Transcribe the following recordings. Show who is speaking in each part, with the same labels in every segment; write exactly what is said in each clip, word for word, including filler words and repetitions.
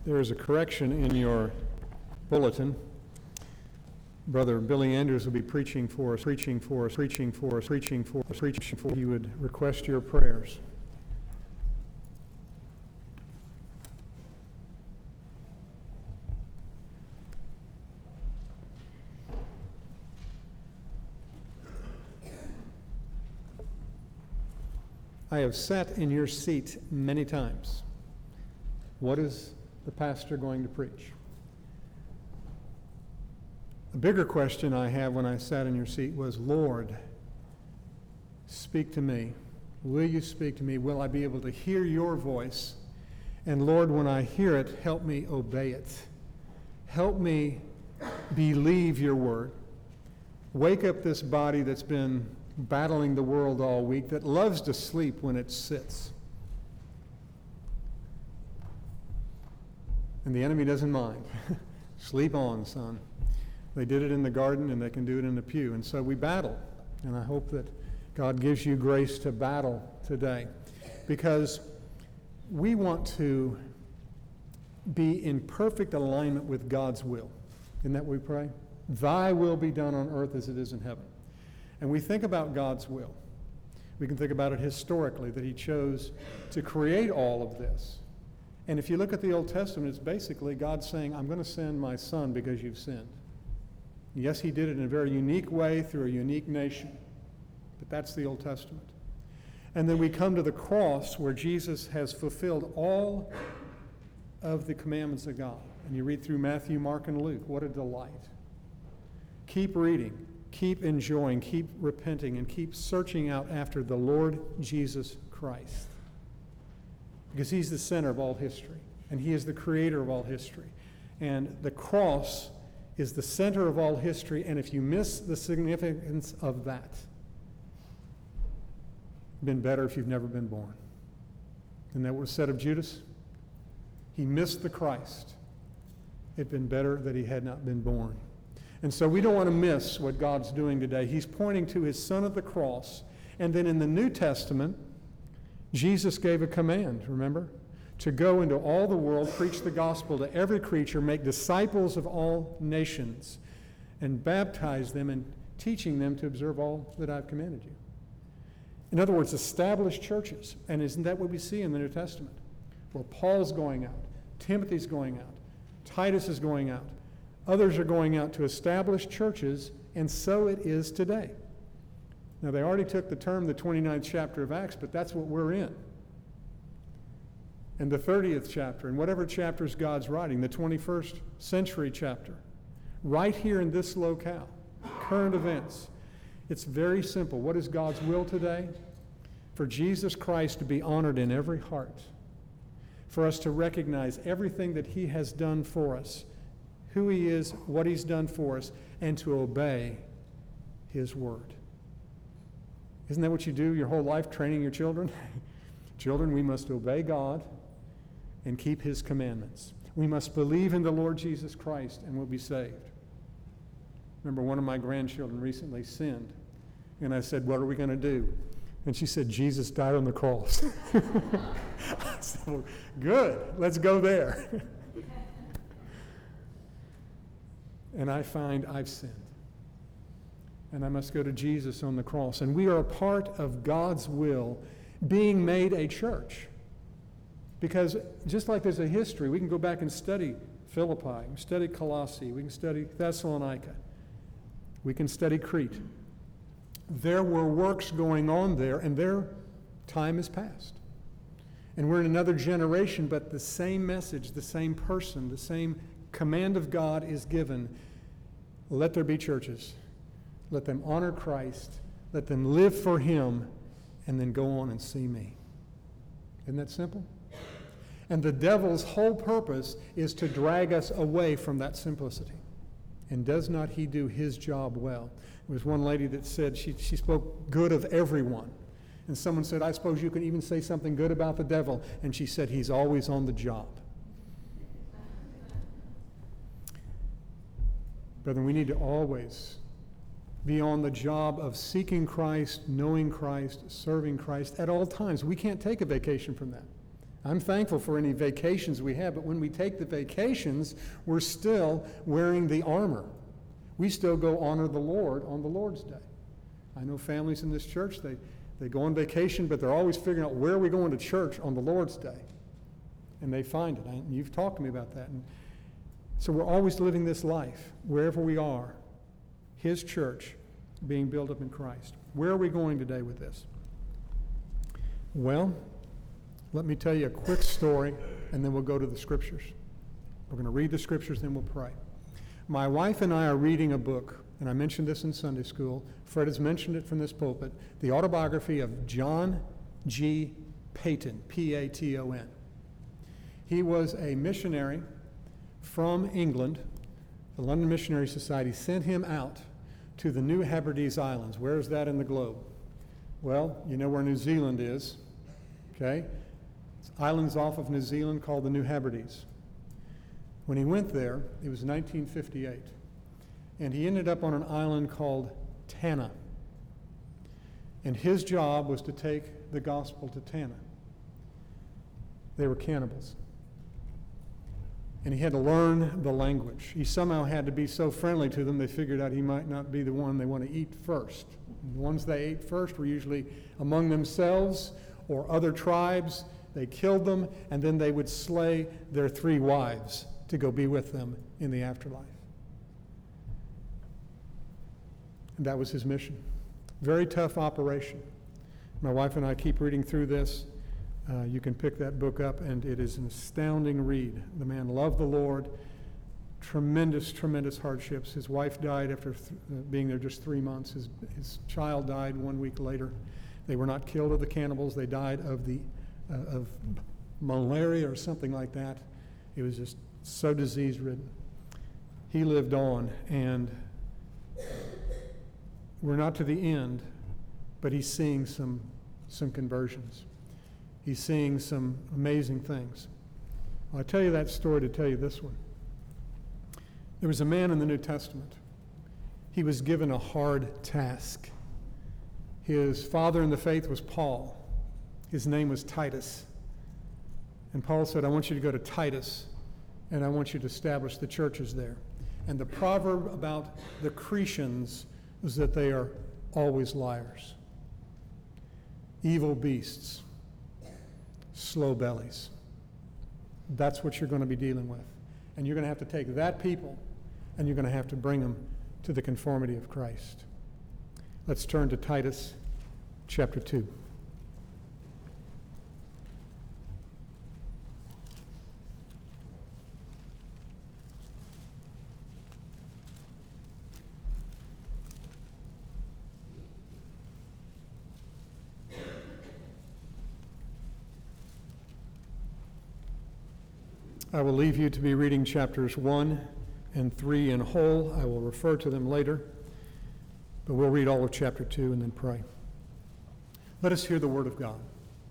Speaker 1: There is a correction in your bulletin. Brother Billy Andrews will be preaching for us, preaching for us, preaching for us, preaching for us, preaching for us. He would request your prayers. I have sat in your seat many times. What is the pastor going to preach? A bigger question I have when I sat in your seat was, Lord, speak to me. Will you speak to me? Will I be able to hear your voice? And Lord, when I hear it, help me obey it. Help me believe your word. Wake up this body that's been battling the world all week, that loves to sleep when it sits. And the enemy doesn't mind. Sleep on, son. They did it in the garden, and they can do it in the pew. And so we battle. And I hope that God gives you grace to battle today. Because we want to be in perfect alignment with God's will. Isn't that what we pray? Thy will be done on earth as it is in heaven. And we think about God's will. We can think about it historically, that he chose to create all of this. And if you look at the Old Testament, it's basically God saying, I'm going to send my son because you've sinned. Yes, he did it in a very unique way through a unique nation. But that's the Old Testament. And then we come to the cross where Jesus has fulfilled all of the commandments of God. And you read through Matthew, Mark, and Luke. What a delight. Keep reading, keep enjoying, keep repenting, and keep searching out after the Lord Jesus Christ. Because he's the center of all history, and he is the creator of all history. And the cross is the center of all history, and if you miss the significance of that, it'd been better if you've never been born. Isn't that what was said of Judas? He missed the Christ. It'd been better that he had not been born. And so we don't want to miss what God's doing today. He's pointing to his son at the cross, and then in the New Testament, Jesus gave a command, remember? To go into all the world, preach the gospel to every creature, make disciples of all nations, and baptize them and teaching them to observe all that I've commanded you. In other words, establish churches. And isn't that what we see in the New Testament? Where Paul's going out, Timothy's going out, Titus is going out, others are going out to establish churches, and so it is today. Now, they already took the term the twenty-ninth chapter of Acts, but that's what we're in. And the thirtieth chapter, and whatever chapters God's writing, the twenty-first century chapter, right here in this locale, current events. It's very simple. What is God's will today? For Jesus Christ to be honored in every heart, for us to recognize everything that he has done for us, who he is, what he's done for us, and to obey his word. Isn't that what you do your whole life, training your children? Children, we must obey God and keep his commandments. We must believe in the Lord Jesus Christ and we'll be saved. Remember, one of my grandchildren recently sinned, and I said, what are we going to do? And she said, Jesus died on the cross. I said, well, good, let's go there. And I find I've sinned. And I must go to Jesus on the cross. And we are a part of God's will being made a church. Because just like there's a history, we can go back and study Philippi, we can study Colossae, we can study Thessalonica, we can study Crete. There were works going on there, and their time is past. And we're in another generation, but the same message, the same person, the same command of God is given. Let there be churches. Let them honor Christ. Let them live for him, and then go on and see me. Isn't that simple? And the devil's whole purpose is to drag us away from that simplicity. And does not he do his job well? There was one lady that said she, she spoke good of everyone. And someone said, I suppose you can even say something good about the devil. And she said, he's always on the job. Brethren, we need to always be on the job of seeking Christ, knowing Christ, serving Christ at all times. We can't take a vacation from that. I'm thankful for any vacations we have, but when we take the vacations, we're still wearing the armor. We still go honor the Lord on the Lord's Day. I know families in this church, they, they go on vacation, but they're always figuring out where are we going to church on the Lord's Day. And they find it. And you've talked to me about that. And so we're always living this life, wherever we are, His church being built up in Christ. Where are we going today with this? Well, let me tell you a quick story, and then we'll go to the Scriptures. We're going to read the Scriptures, then we'll pray. My wife and I are reading a book, and I mentioned this in Sunday school. Fred has mentioned it from this pulpit, the autobiography of John G. Paton, P A T O N. He was a missionary from England. The London Missionary Society sent him out to the New Hebrides Islands. Where is that in the globe? Well, you know where New Zealand is, okay? It's islands off of New Zealand called the New Hebrides. When he went there, it was nineteen fifty-eight, and he ended up on an island called Tanna. And his job was to take the gospel to Tanna. They were cannibals. And he had to learn the language. He somehow had to be so friendly to them, they figured out he might not be the one they want to eat first. And the ones they ate first were usually among themselves or other tribes. They killed them, and then they would slay their three wives to go be with them in the afterlife. And that was his mission. Very tough operation. My wife and I keep reading through this. Uh, you can pick that book up, and it is an astounding read. The man loved the Lord. Tremendous, tremendous hardships. His wife died after th- uh, being there just three months. His, his child died one week later. They were not killed of the cannibals. They died of the uh, of malaria or something like that. It was just so disease-ridden. He lived on, and we're not to the end, but he's seeing some some conversions. He's seeing some amazing things. Well, I tell you that story to tell you this one. There was a man in the New Testament. He was given a hard task. His father in the faith was Paul. His name was Titus. And Paul said, I want you to go to Titus, and I want you to establish the churches there. And the proverb about the Cretans is that they are always liars, evil beasts, slow bellies. That's what you're going to be dealing with. And you're going to have to take that people, and you're going to have to bring them to the conformity of Christ. Let's turn to Titus chapter two. I will leave you to be reading chapters one and three in whole. I will refer to them later, but we'll read all of chapter two and then pray. Let us hear the word of God.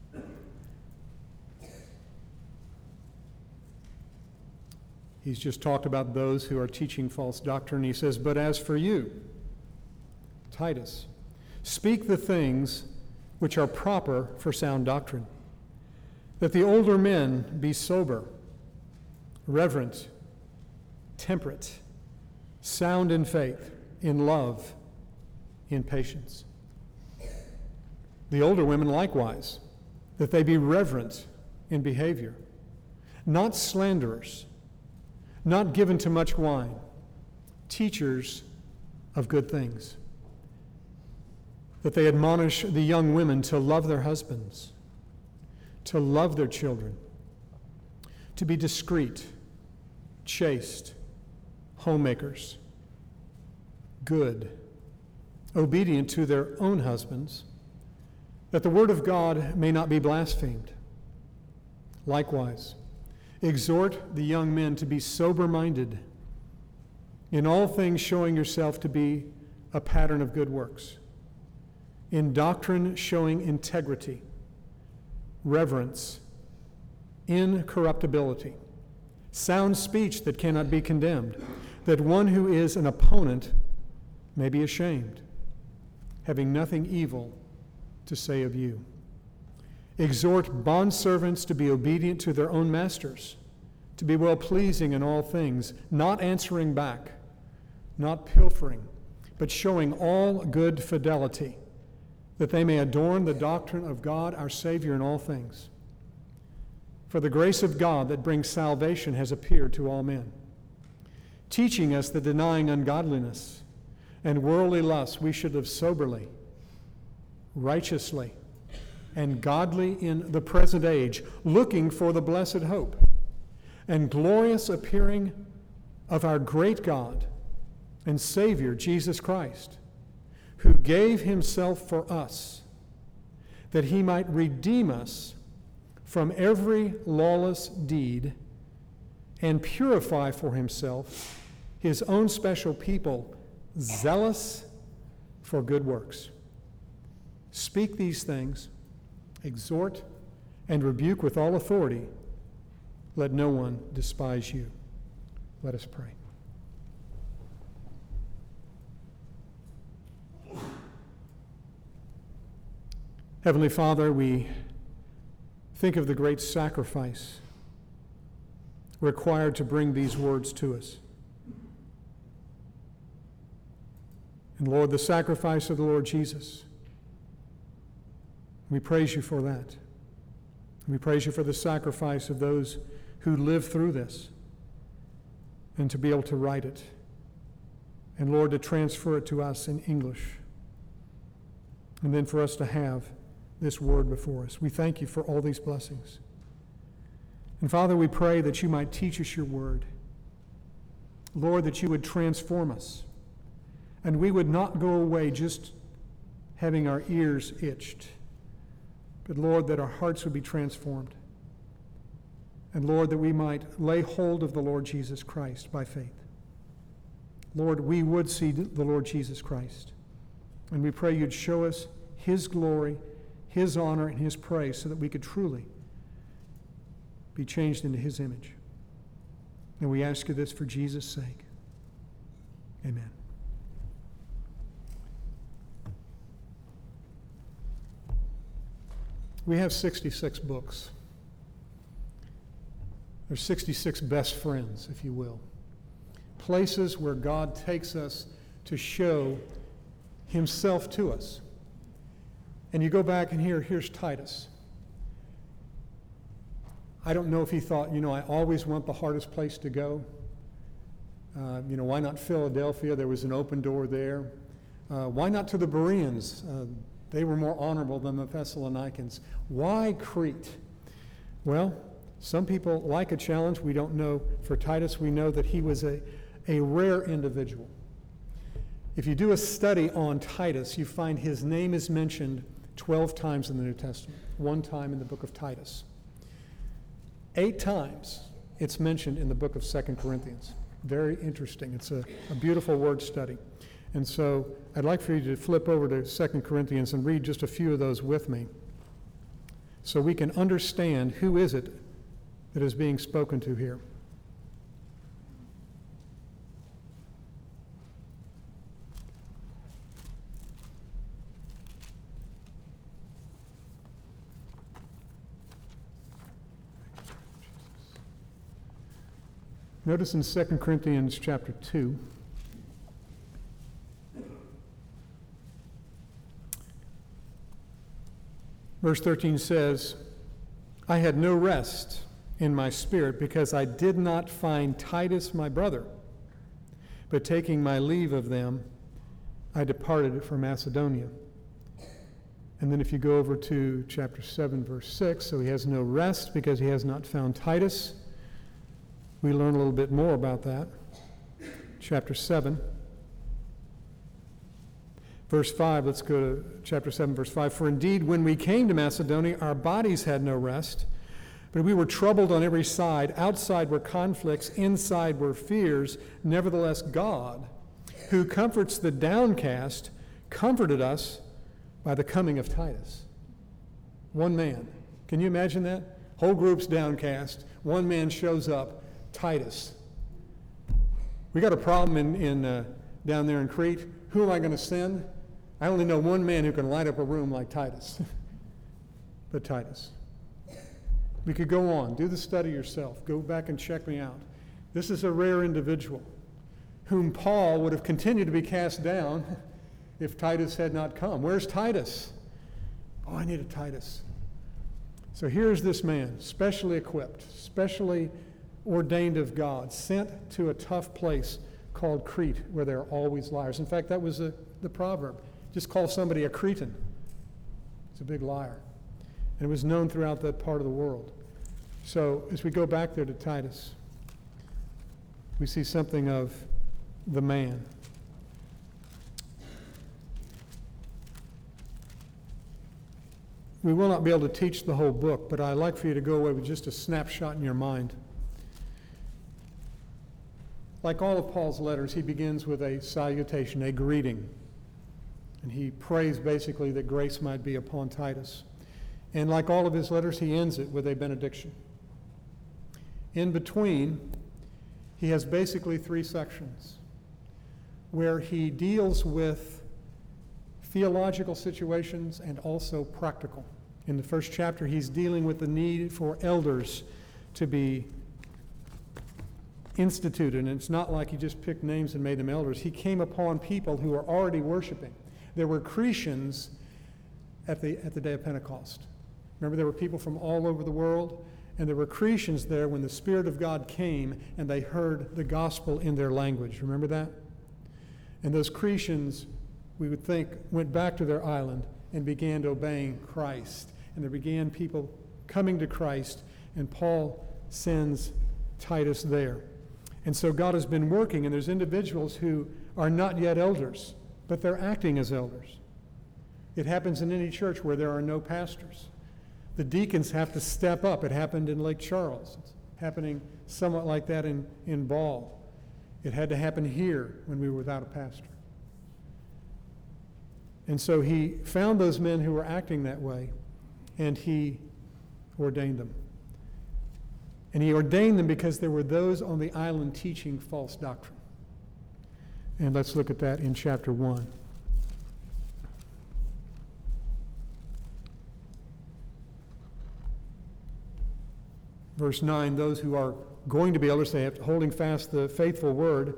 Speaker 1: He's just talked about those who are teaching false doctrine. He says, but as for you, Titus, speak the things which are proper for sound doctrine, that the older men be sober, reverent, temperate, sound in faith, in love, in patience. The older women likewise, that they be reverent in behavior, not slanderers, not given to much wine, teachers of good things, that they admonish the young women to love their husbands, to love their children, to be discreet, chaste, homemakers, good, obedient to their own husbands, that the word of God may not be blasphemed. Likewise, exhort the young men to be sober-minded, in all things showing yourself to be a pattern of good works, in doctrine showing integrity, reverence, incorruptibility, sound speech that cannot be condemned, that one who is an opponent may be ashamed, having nothing evil to say of you. Exhort bondservants to be obedient to their own masters, to be well-pleasing in all things, not answering back, not pilfering, but showing all good fidelity, that they may adorn the doctrine of God our Savior in all things. For the grace of God that brings salvation has appeared to all men, teaching us that denying ungodliness and worldly lusts, we should live soberly, righteously, and godly in the present age, looking for the blessed hope and glorious appearing of our great God and Savior, Jesus Christ, who gave himself for us, that he might redeem us from every lawless deed and purify for himself his own special people, zealous for good works. Speak these things, exhort, and rebuke with all authority. Let no one despise you. Let us pray. Heavenly Father, we think of the great sacrifice required to bring these words to us. And Lord, the sacrifice of the Lord Jesus, we praise you for that. We praise you for the sacrifice of those who lived through this and to be able to write it. And Lord, to transfer it to us in English. And then for us to have this word before us. We thank you for all these blessings. And Father, we pray that you might teach us your word. Lord, that you would transform us. And we would not go away just having our ears itched. But Lord, that our hearts would be transformed. And Lord, that we might lay hold of the Lord Jesus Christ by faith. Lord, we would see the Lord Jesus Christ. And we pray you'd show us his glory, his honor, and his praise so that we could truly be changed into his image. And we ask you this for Jesus' sake. Amen. We have sixty-six books. There's sixty-six best friends, if you will. Places where God takes us to show himself to us. And you go back and here, here's Titus. I don't know if he thought, you know, I always want the hardest place to go. Uh, you know, why not Philadelphia? There was an open door there. Uh, why not to the Bereans? Uh, they were more honorable than the Thessalonians. Why Crete? Well, some people like a challenge. We don't know. For Titus, we know that he was a, a rare individual. If you do a study on Titus, you find his name is mentioned twelve times in the New Testament, one time in the book of Titus. Eight times it's mentioned in the book of Second Corinthians. Very interesting. It's a, a beautiful word study. And so I'd like for you to flip over to Second Corinthians and read just a few of those with me so we can understand who is it that is being spoken to here. Notice in Second Corinthians chapter two, verse thirteen says, I had no rest in my spirit because I did not find Titus my brother, but taking my leave of them, I departed for Macedonia. And then if you go over to chapter seven, verse six, so he has no rest because he has not found Titus. We learn a little bit more about that. Chapter seven. Verse five, let's go to chapter seven, verse five. For indeed, when we came to Macedonia, our bodies had no rest, but we were troubled on every side. Outside were conflicts, inside were fears. Nevertheless, God, who comforts the downcast, comforted us by the coming of Titus. One man. Can you imagine that? Whole group's downcast. One man shows up. Titus. We got a problem in, in uh, down there in Crete. Who am I going to send? I only know one man who can light up a room like Titus. but Titus. We could go on. Do the study yourself. Go back and check me out. This is a rare individual whom Paul would have continued to be cast down if Titus had not come. Where's Titus? Oh, I need a Titus. So here's this man, specially equipped, specially ordained of God, sent to a tough place called Crete, where there are always liars. In fact, that was a, the proverb. Just call somebody a Cretan. It's a big liar. And it was known throughout that part of the world. So as we go back there to Titus, we see something of the man. We will not be able to teach the whole book, but I'd like for you to go away with just a snapshot in your mind. Like all of Paul's letters, he begins with a salutation, a greeting. And he prays basically that grace might be upon Titus. And like all of his letters, he ends it with a benediction. In between, he has basically three sections where he deals with theological situations and also practical. In the first chapter, he's dealing with the need for elders to be instituted. And it's not like he just picked names and made them elders. He came upon people who were already worshiping. There were Cretans at the, at the day of Pentecost. Remember, there were people from all over the world, and there were Cretans there when the Spirit of God came and they heard the gospel in their language. Remember that? And those Cretans, we would think, went back to their island and began obeying Christ. And there began people coming to Christ, and Paul sends Titus there. And so God has been working, and there's individuals who are not yet elders, but they're acting as elders. It happens in any church where there are no pastors. The deacons have to step up. It happened in Lake Charles. It's happening somewhat like that in, in Ball. It had to happen here when we were without a pastor. And so he found those men who were acting that way, and he ordained them. And he ordained them because there were those on the island teaching false doctrine. And let's look at that in chapter one. Verse nine, those who are going to be elders, they have to, holding fast the faithful word,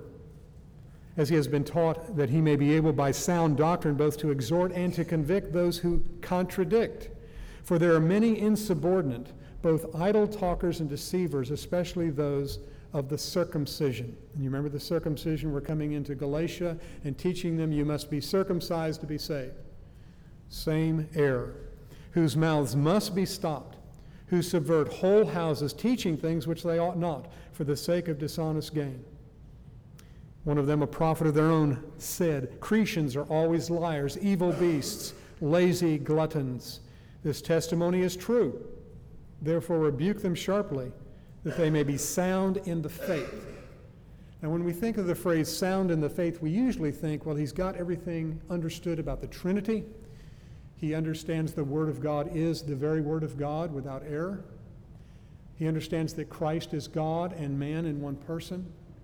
Speaker 1: as he has been taught, that he may be able by sound doctrine both to exhort and to convict those who contradict. For there are many insubordinate, both idle talkers and deceivers, especially those of the circumcision. And you remember the circumcision, we're coming into Galatia and teaching them you must be circumcised to be saved. Same error. Whose mouths must be stopped, who subvert whole houses, teaching things which they ought not, for the sake of dishonest gain. One of them, a prophet of their own, said, Cretans are always liars, evil beasts, lazy gluttons. This testimony is true. Therefore rebuke them sharply, that they may be sound in the faith. Now when we think of the phrase sound in the faith, we usually think, well, he's got everything understood about the Trinity. He understands the Word of God is the very Word of God without error. He understands that Christ is God and man in one person.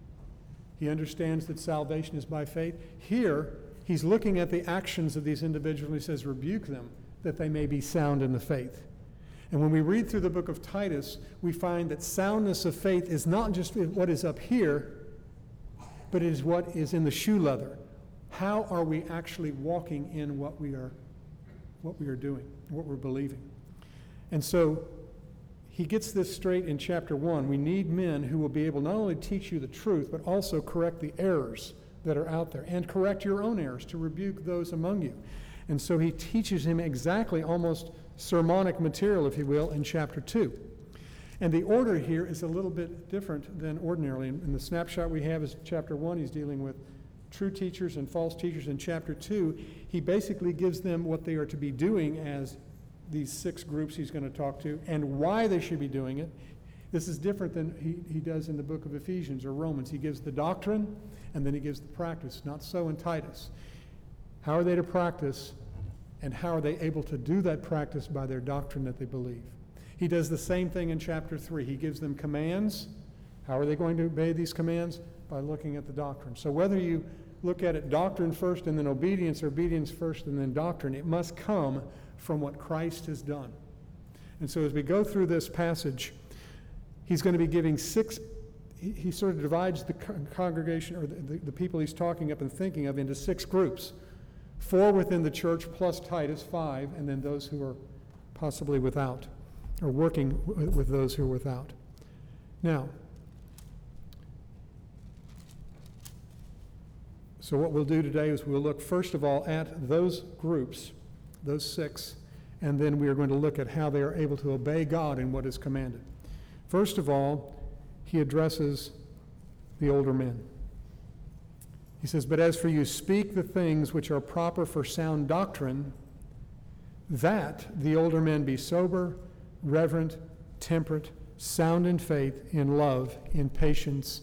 Speaker 1: He understands that salvation is by faith. Here, he's looking at the actions of these individuals, and he says, rebuke them, that they may be sound in the faith. And when we read through the book of Titus, we find that soundness of faith is not just what is up here, but it is what is in the shoe leather. How are we actually walking in what we are, what we are doing, what we're believing? And so he gets this straight in chapter one. We need men who will be able not only to teach you the truth, but also correct the errors that are out there and correct your own errors, to rebuke those among you. And so he teaches him exactly almost sermonic material, if you will, in chapter two. And the order here is a little bit different than ordinarily. In the snapshot we have is chapter one, he's dealing with true teachers and false teachers. In chapter two, he basically gives them what they are to be doing as these six groups he's going to talk to and why they should be doing it. This is different than he, he does in the book of Ephesians or Romans. He gives the doctrine and then he gives the practice. Not so in Titus. How are they to practice, and how are they able to do that practice by their doctrine that they believe? He does the same thing in chapter three. He gives them commands. How are they going to obey these commands? By looking at the doctrine. So whether you look at it doctrine first and then obedience, or obedience first and then doctrine, it must come from what Christ has done. And so as we go through this passage, he's going to be giving six, he, he sort of divides the con- congregation, or the, the, the people he's talking up and thinking of, into six groups. Four within the church plus Titus, five, and then those who are possibly without, or working w- with those who are without. Now, so what we'll do today is we'll look first of all at those groups, those six, and then we are going to look at how they are able to obey God in what is commanded. First of all, he addresses the older men. He says, "But as for you, speak the things which are proper for sound doctrine, that the older men be sober, reverent, temperate, sound in faith, in love, in patience."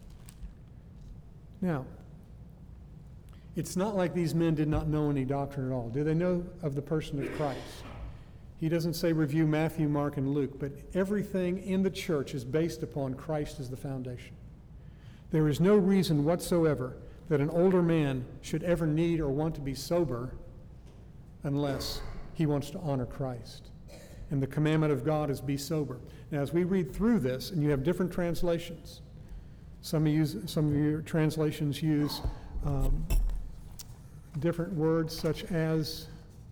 Speaker 1: Now, it's not like these men did not know any doctrine at all. Do they know of the person of Christ? He doesn't say review Matthew, Mark, and Luke, but everything in the church is based upon Christ as the foundation. There is no reason whatsoever that an older man should ever need or want to be sober unless he wants to honor Christ. And the commandment of God is be sober. Now, as we read through this, and you have different translations, some of, use, some of your translations use um, different words such as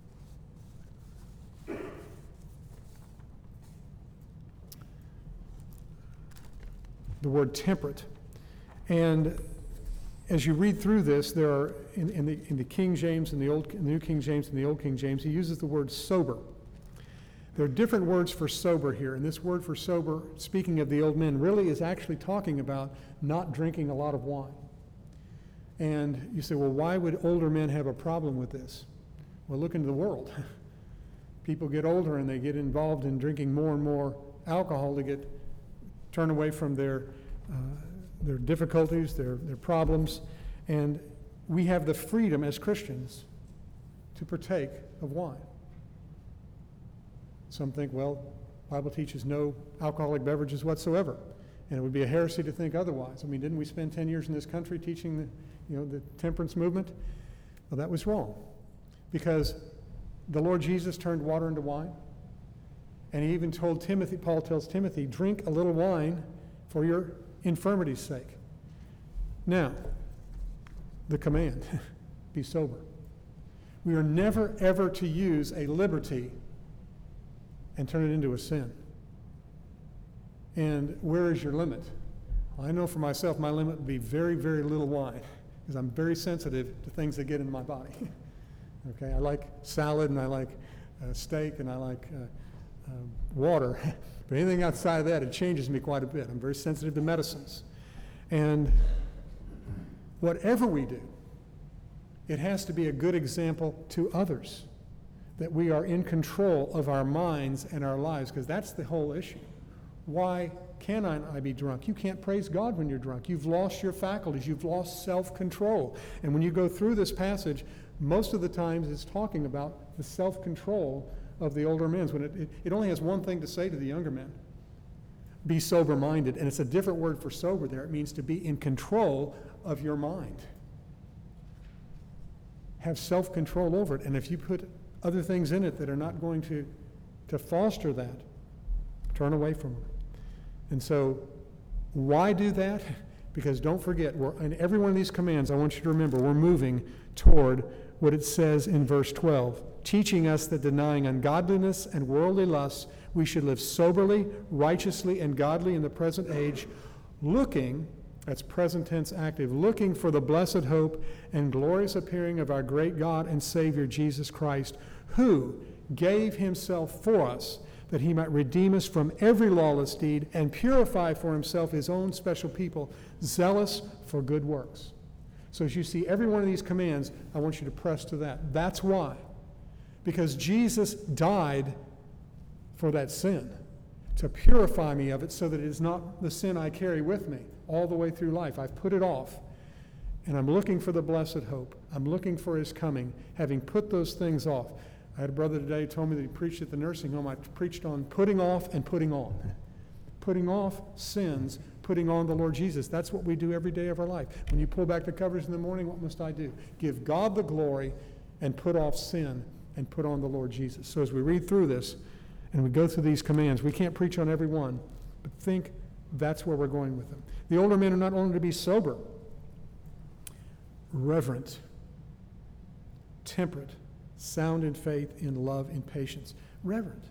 Speaker 1: the word temperate. And as you read through this, there are, in, in, the, in the King James and the Old, in the New King James and the Old King James, he uses the word sober. There are different words for sober here, and this word for sober, speaking of the old men, really is actually talking about not drinking a lot of wine. And you say, well, why would older men have a problem with this? Well, look into the world. People get older and they get involved in drinking more and more alcohol to get turn away from their uh, their difficulties, their, their problems. And we have the freedom as Christians to partake of wine. Some think, well, the Bible teaches no alcoholic beverages whatsoever. And it would be a heresy to think otherwise. I mean, didn't we spend ten years in this country teaching the, you know, the temperance movement? Well, that was wrong. Because the Lord Jesus turned water into wine. And he even told Timothy, Paul tells Timothy, drink a little wine for your infirmity's sake. Now, the command, be sober. We are never, ever to use a liberty and turn it into a sin. And where is your limit? Well, I know for myself, my limit would be very, very little wine, because I'm very sensitive to things that get in my body. Okay, I like salad, and I like uh, steak, and I like uh, uh, water. But anything outside of that, it changes me quite a bit. I'm very sensitive to medicines. And whatever we do, it has to be a good example to others, that we are in control of our minds and our lives, because that's the whole issue. Why can I be drunk? You can't praise God when you're drunk. You've lost your faculties. You've lost self-control. And when you go through this passage, most of the times it's talking about the self-control of the older men. When it, it, it only has one thing to say to the younger men. Be sober-minded. And it's a different word for sober there. It means to be in control of your mind. Have self-control over it. And if you put other things in it that are not going to, to foster that, turn away from them. And so, why do that? Because don't forget, we're, in every one of these commands, I want you to remember, we're moving toward what it says in verse twelve, teaching us that denying ungodliness and worldly lusts, we should live soberly, righteously, and godly in the present age, looking, that's present tense active, looking for the blessed hope and glorious appearing of our great God and Savior Jesus Christ, who gave himself for us, that he might redeem us from every lawless deed and purify for himself his own special people, zealous for good works. So as you see every one of these commands, I want you to press to that. That's why. Because Jesus died for that sin, to purify me of it so that it is not the sin I carry with me all the way through life. I've put it off, and I'm looking for the blessed hope. I'm looking for his coming, having put those things off. I had a brother today who told me that he preached at the nursing home. I preached on putting off and putting on. Putting off sins, putting on the Lord Jesus. That's what we do every day of our life. When you pull back the covers in the morning, what must I do? Give God the glory and put off sin and put on the Lord Jesus. So as we read through this, And we go through these commands. We can't preach on every one, but think that's where we're going with them. The older men are not only to be sober, reverent, temperate, sound in faith, in love, in patience. Reverent.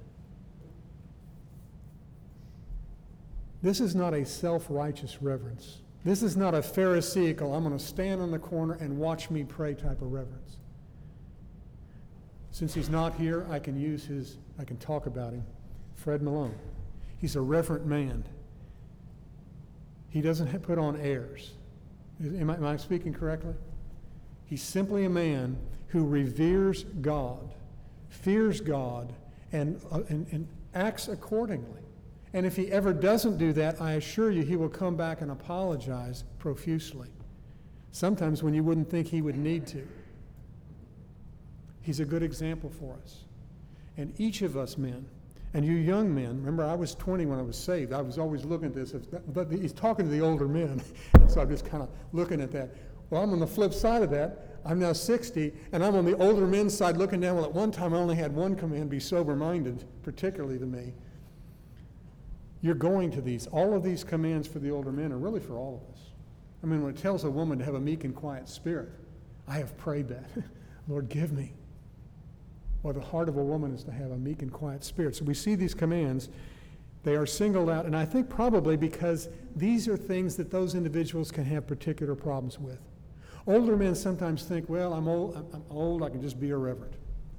Speaker 1: This is not a self-righteous reverence. This is not a Pharisaical, I'm going to stand on the corner and watch me pray type of reverence. Since he's not here, I can use his, I can talk about him. Fred Malone. He's a reverent man. He doesn't have put on airs. Am I, am I speaking correctly? He's simply a man who reveres God, fears God, and, uh, and, and acts accordingly. And if he ever doesn't do that, I assure you he will come back and apologize profusely. Sometimes when you wouldn't think he would need to. He's a good example for us. And each of us men, and you young men, remember I was twenty when I was saved. I was always looking at this, but he's talking to the older men. So I'm just kind of looking at that. Well, I'm on the flip side of that. I'm now sixty, and I'm on the older men's side looking down. Well, at one time I only had one command, be sober-minded, particularly to me. You're going to these. All of these commands for the older men are really for all of us. I mean, when it tells a woman to have a meek and quiet spirit, I have prayed that. Lord, give me. Well, the heart of a woman is to have a meek and quiet spirit. So we see these commands. They are singled out, and I think probably because these are things that those individuals can have particular problems with. Older men sometimes think, well, I'm old, I'm old, I can just be irreverent.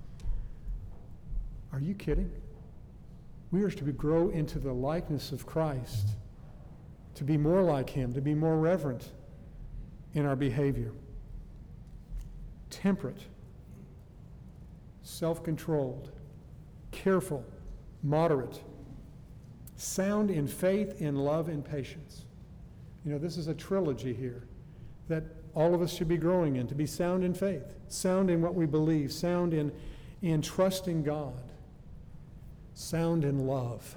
Speaker 1: Are you kidding? We are to grow into the likeness of Christ, to be more like him, to be more reverent in our behavior. Temperate, self-controlled, careful, moderate, sound in faith, in love, and patience. You know, this is a trilogy here that all of us should be growing in, to be sound in faith, sound in what we believe, sound in, in trusting God, sound in love.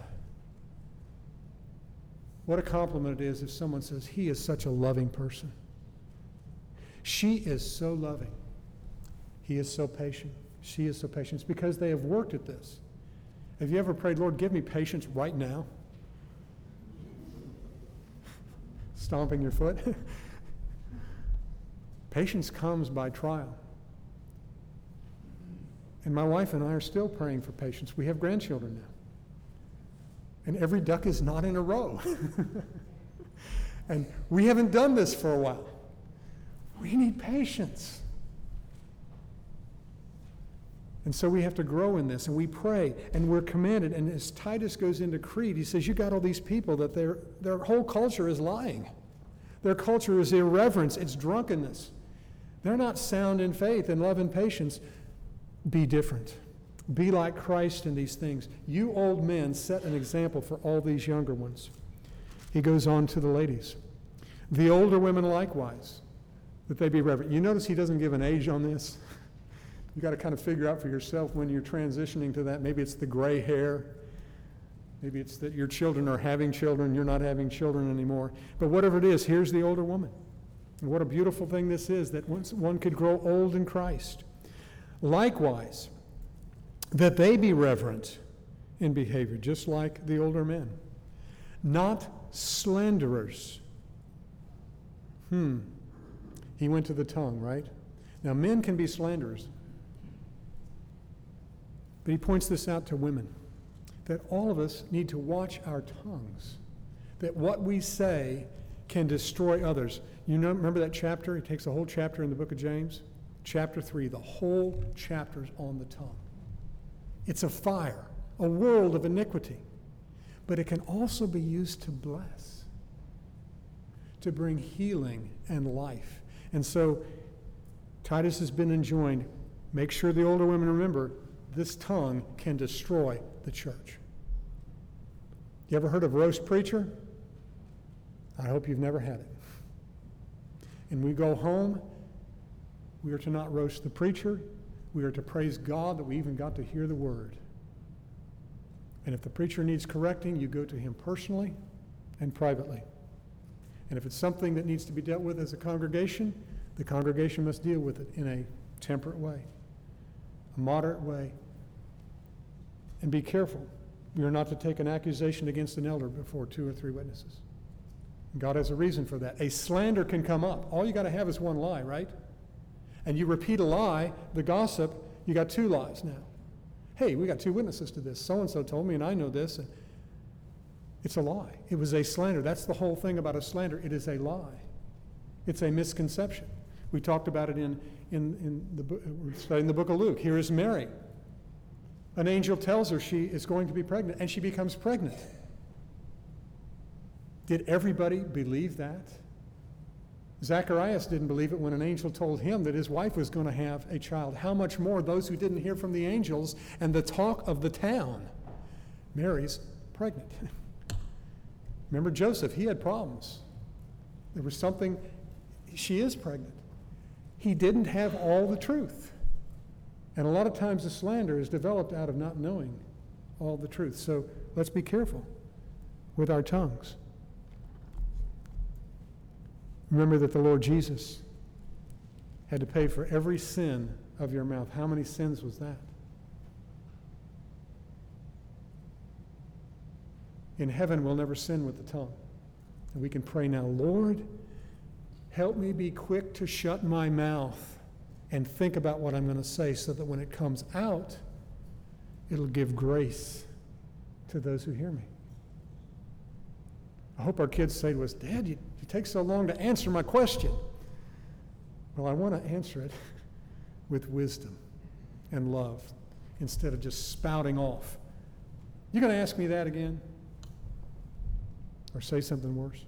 Speaker 1: What a compliment it is if someone says, he is such a loving person. She is so loving. He is so patient. She is so patient. It's because they have worked at this. Have you ever prayed, Lord, give me patience right now? Stomping your foot. Patience comes by trial. And my wife and I are still praying for patience. We have grandchildren now. And every duck is not in a row. And we haven't done this for a while. We need patience. And so we have to grow in this, and we pray, and we're commanded. And as Titus goes into Crete, he says, you got all these people that their their whole culture is lying. Their culture is irreverence, it's drunkenness. They're not sound in faith and love and patience. Be different. Be like Christ in these things. You old men set an example for all these younger ones. He goes on to the ladies. The older women likewise, that they be reverent. You notice he doesn't give an age on this. You got to kind of figure out for yourself when you're transitioning to that. Maybe it's the gray hair. Maybe it's that your children are having children, you're not having children anymore. But whatever it is, here's the older woman. And what a beautiful thing this is, that once one could grow old in Christ. Likewise, that they be reverent in behavior, just like the older men. Not slanderers. Hmm. He went to the tongue, right? Now, men can be slanderers. But he points this out to women, that all of us need to watch our tongues, that what we say can destroy others. You know, remember that chapter? He takes a whole chapter in the book of James. Chapter three, the whole chapter is on the tongue. It's a fire, a world of iniquity. But it can also be used to bless, to bring healing and life. And so Titus has been enjoined, make sure the older women remember, this tongue can destroy the church. You ever heard of roast preacher? I hope you've never had it. And we go home, we are to not roast the preacher. We are to praise God that we even got to hear the word. And if the preacher needs correcting, you go to him personally and privately. And if it's something that needs to be dealt with as a congregation, the congregation must deal with it in a temperate way, a moderate way. And be careful. We are not to take an accusation against an elder before two or three witnesses. God has a reason for that. A slander can come up. All you got to have is one lie, right? And you repeat a lie, the gossip, you got two lies now. Hey, we got two witnesses to this. So-and-so told me, and I know this. And it's a lie. It was a slander. That's the whole thing about a slander. It is a lie. It's a misconception. We talked about it in, in, in the book, we're studying the book of Luke. Here is Mary. An angel tells her she is going to be pregnant, and she becomes pregnant. Did everybody believe that? Zacharias didn't believe it when an angel told him that his wife was going to have a child. How much more those who didn't hear from the angels and the talk of the town? Mary's pregnant. Remember Joseph, he had problems. There was something, she is pregnant. He didn't have all the truth. And a lot of times the slander is developed out of not knowing all the truth. So let's be careful with our tongues. Remember that the Lord Jesus had to pay for every sin of your mouth. How many sins was that? In heaven, we'll never sin with the tongue. And we can pray now, Lord, help me be quick to shut my mouth and think about what I'm going to say so that when it comes out, it'll give grace to those who hear me. I hope our kids say to us, Dad, you, you take so long to answer my question. Well, I want to answer it with wisdom and love instead of just spouting off. You going to ask me that again? Or say something worse?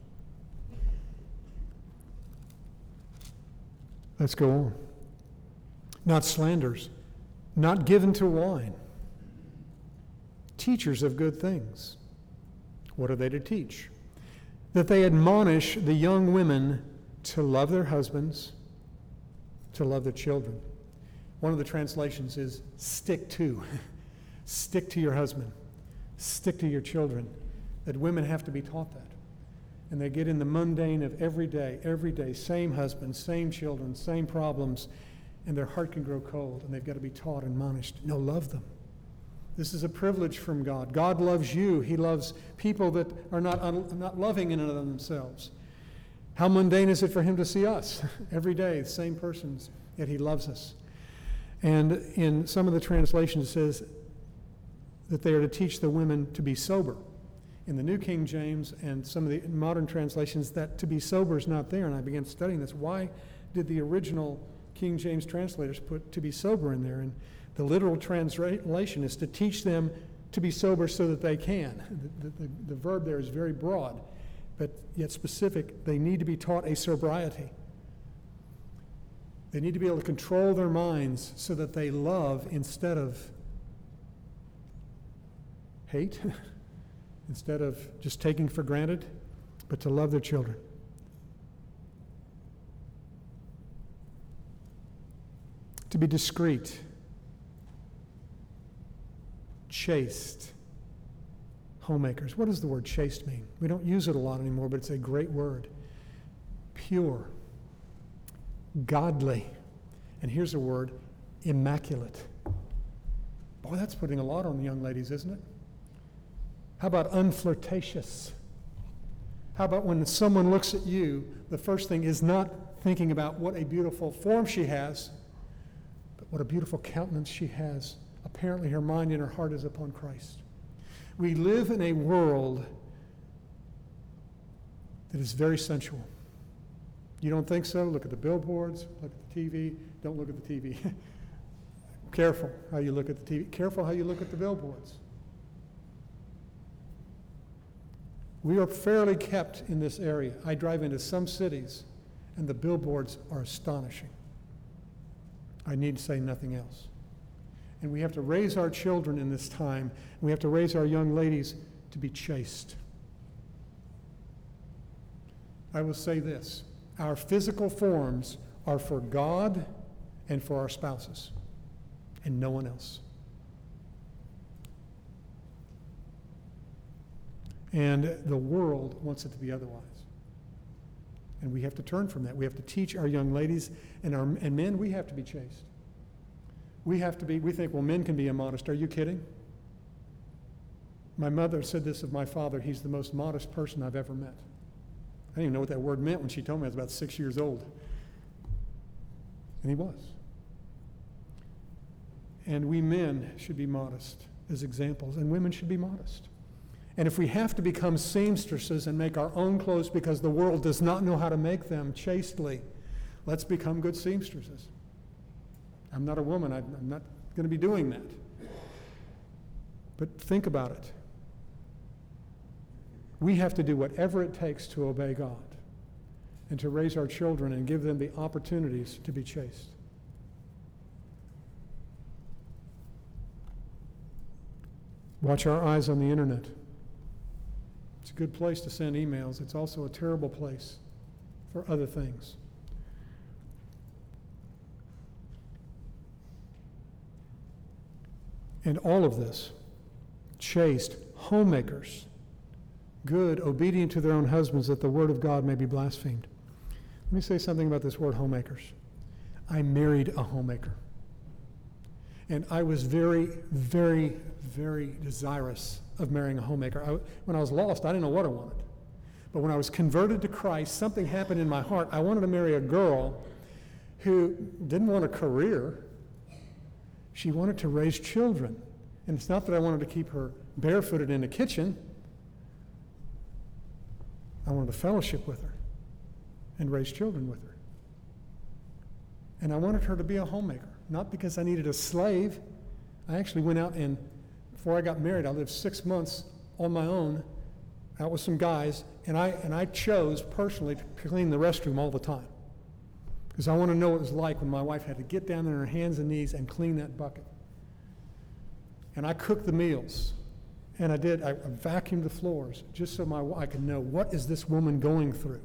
Speaker 1: Let's go on. Not slanders, not given to wine, teachers of good things. What are they to teach? That they admonish the young women to love their husbands, to love their children. One of the translations is stick to. Stick to your husband. Stick to your children. That women have to be taught that. And they get in the mundane of every day, every day, same husband, same children, same problems, and their heart can grow cold, and they've got to be taught and admonished. No, love them. This is a privilege from God. God loves you. He loves people that are not, un- not loving in and of themselves. How mundane is it for him to see us every day, the same persons, yet he loves us. And in some of the translations it says that they are to teach the women to be sober. In the New King James and some of the modern translations, that to be sober is not there. And I began studying this. Why did the original King James translators put to be sober in there? And the literal translation is to teach them to be sober so that they can. The, the, the verb there is very broad, but yet specific. They need to be taught a sobriety. They need to be able to control their minds so that they love instead of hate, instead of just taking for granted, but to love their children. To be discreet, chaste, homemakers. What does the word chaste mean? We don't use it a lot anymore, but it's a great word. Pure, godly, and here's a word, immaculate. Boy, that's putting a lot on the young ladies, isn't it? How about unflirtatious? How about when someone looks at you, the first thing is not thinking about what a beautiful form she has, but what a beautiful countenance she has. Apparently her mind and her heart is upon Christ. We live in a world that is very sensual. You don't think so? Look at the billboards, look at the T V. Don't look at the T V. Careful how you look at the T V. Careful how you look at the billboards. We are fairly kept in this area. I drive into some cities, and the billboards are astonishing. I need to say nothing else. And we have to raise our children in this time. And we have to raise our young ladies to be chaste. I will say this. Our physical forms are for God and for our spouses, and no one else. And the world wants it to be otherwise. And we have to turn from that. We have to teach our young ladies, and our and men, we have to be chaste. We have to be, we think, well, men can be immodest. Are you kidding? My mother said this of my father: he's the most modest person I've ever met. I didn't even know what that word meant when she told me I was about six years old. And he was. And we men should be modest as examples, and women should be modest. And if we have to become seamstresses and make our own clothes because the world does not know how to make them chastely, let's become good seamstresses. I'm not a woman. I'm not going to be doing that. But think about it. We have to do whatever it takes to obey God and to raise our children and give them the opportunities to be chaste. Watch our eyes on the internet. It's a good place to send emails. It's also a terrible place for other things. And all of this, chaste, homemakers, good, obedient to their own husbands, that the word of God may be blasphemed. Let me say something about this word homemakers. I married a homemaker. And I was very, very, very desirous of marrying a homemaker. I, when I was lost, I didn't know what I wanted. But when I was converted to Christ, something happened in my heart. I wanted to marry a girl who didn't want a career. She wanted to raise children. And it's not that I wanted to keep her barefooted in the kitchen. I wanted to fellowship with her and raise children with her. And I wanted her to be a homemaker, not because I needed a slave. I actually went out and, before I got married, I lived six months on my own, out with some guys, and I and I chose personally to clean the restroom all the time. Because I want to know what it was like when my wife had to get down on her hands and knees and clean that bucket. And I cooked the meals. And I did, I vacuumed the floors just so my I could know, what is this woman going through?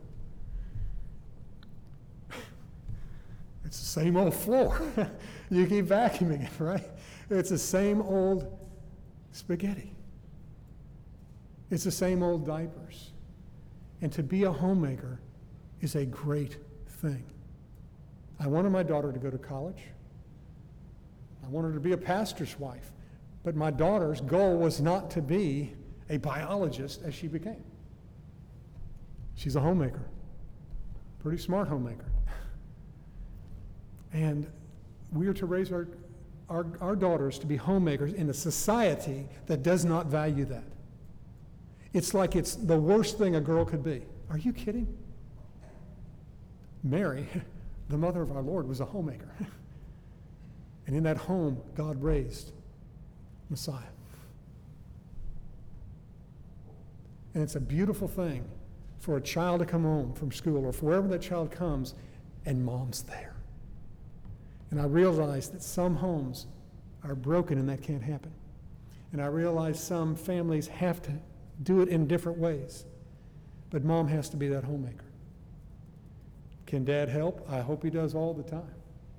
Speaker 1: It's the same old floor. You keep vacuuming it, right? It's the same old spaghetti. It's the same old diapers. And to be a homemaker is a great thing. I wanted my daughter to go to college. I wanted her to be a pastor's wife. But my daughter's goal was not to be a biologist as she became. She's a homemaker. Pretty smart homemaker. And we are to raise our, our, our daughters to be homemakers in a society that does not value that. It's like it's the worst thing a girl could be. Are you kidding? Mary, the mother of our Lord, was a homemaker. And in that home, God raised Messiah. And it's a beautiful thing for a child to come home from school or wherever that child comes and mom's there. And I realize that some homes are broken and that can't happen. And I realize some families have to do it in different ways. But mom has to be that homemaker. Can dad help? I hope he does all the time.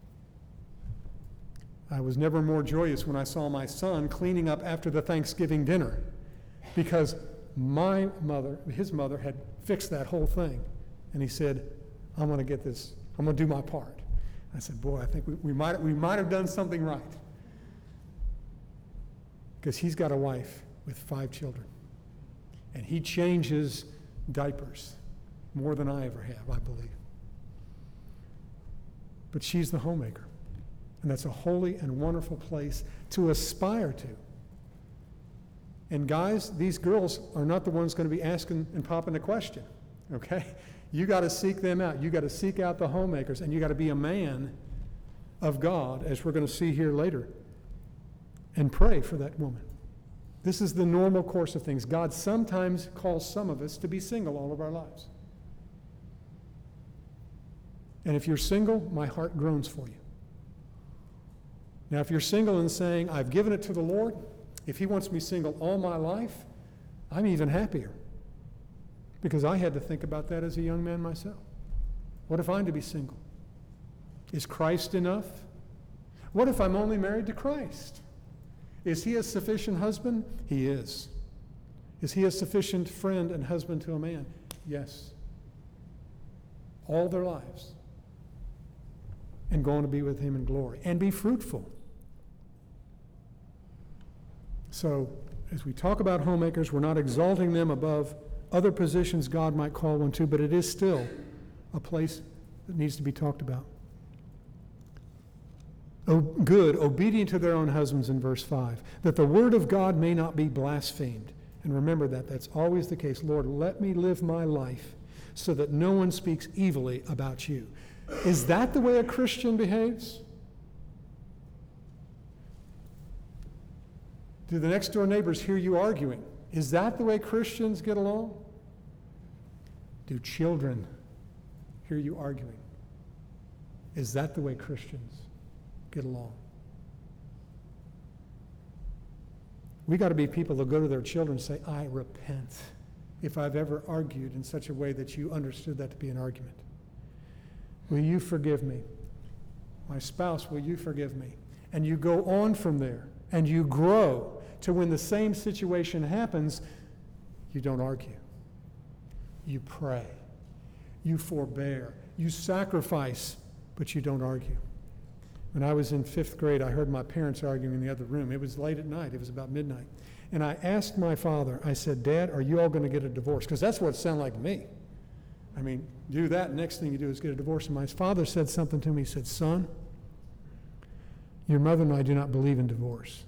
Speaker 1: I was never more joyous when I saw my son cleaning up after the Thanksgiving dinner, because my mother, his mother, had fixed that whole thing. And he said, I'm going to get this, I'm going to do my part. I said, boy, I think we, we might we might have done something right. Because he's got a wife with five children. And he changes diapers more than I ever have, I believe. But she's the homemaker. And that's a holy and wonderful place to aspire to. And guys, these girls are not the ones going to be asking and popping the question, okay? You got to seek them out. You got to seek out the homemakers, and you got to be a man of God, as we're going to see here later, and pray for that woman. This is the normal course of things. God sometimes calls some of us to be single all of our lives. And if you're single, my heart groans for you. Now, if you're single and saying, I've given it to the Lord, if he wants me single all my life, I'm even happier. Because I had to think about that as a young man myself. What if I'm to be single? Is Christ enough? What if I'm only married to Christ? Is he a sufficient husband? He is. Is he a sufficient friend and husband to a man? Yes. All their lives. And going to be with him in glory. And be fruitful. So, as we talk about homemakers, we're not exalting them above other positions God might call one to, but it is still a place that needs to be talked about. Oh, good, obedient to their own husbands in verse five, that the word of God may not be blasphemed. And remember that, that's always the case. Lord, let me live my life so that no one speaks evilly about you. Is that the way a Christian behaves? Do the next door neighbors hear you arguing? Is that the way Christians get along? Do children hear you arguing? Is that the way Christians get along? We got to be people that go to their children and say, I repent if I've ever argued in such a way that you understood that to be an argument. Will you forgive me? My spouse, will you forgive me? And you go on from there, and you grow to when the same situation happens, you don't argue. You pray. You forbear. You sacrifice, but you don't argue. When I was in fifth grade, I heard my parents arguing in the other room. It was late at night. It was about midnight. And I asked my father, I said, Dad, are you all going to get a divorce? Because that's what it sounded like to me. I mean, do that, next thing you do is get a divorce. And my father said something to me. He said, son, your mother and I do not believe in divorce.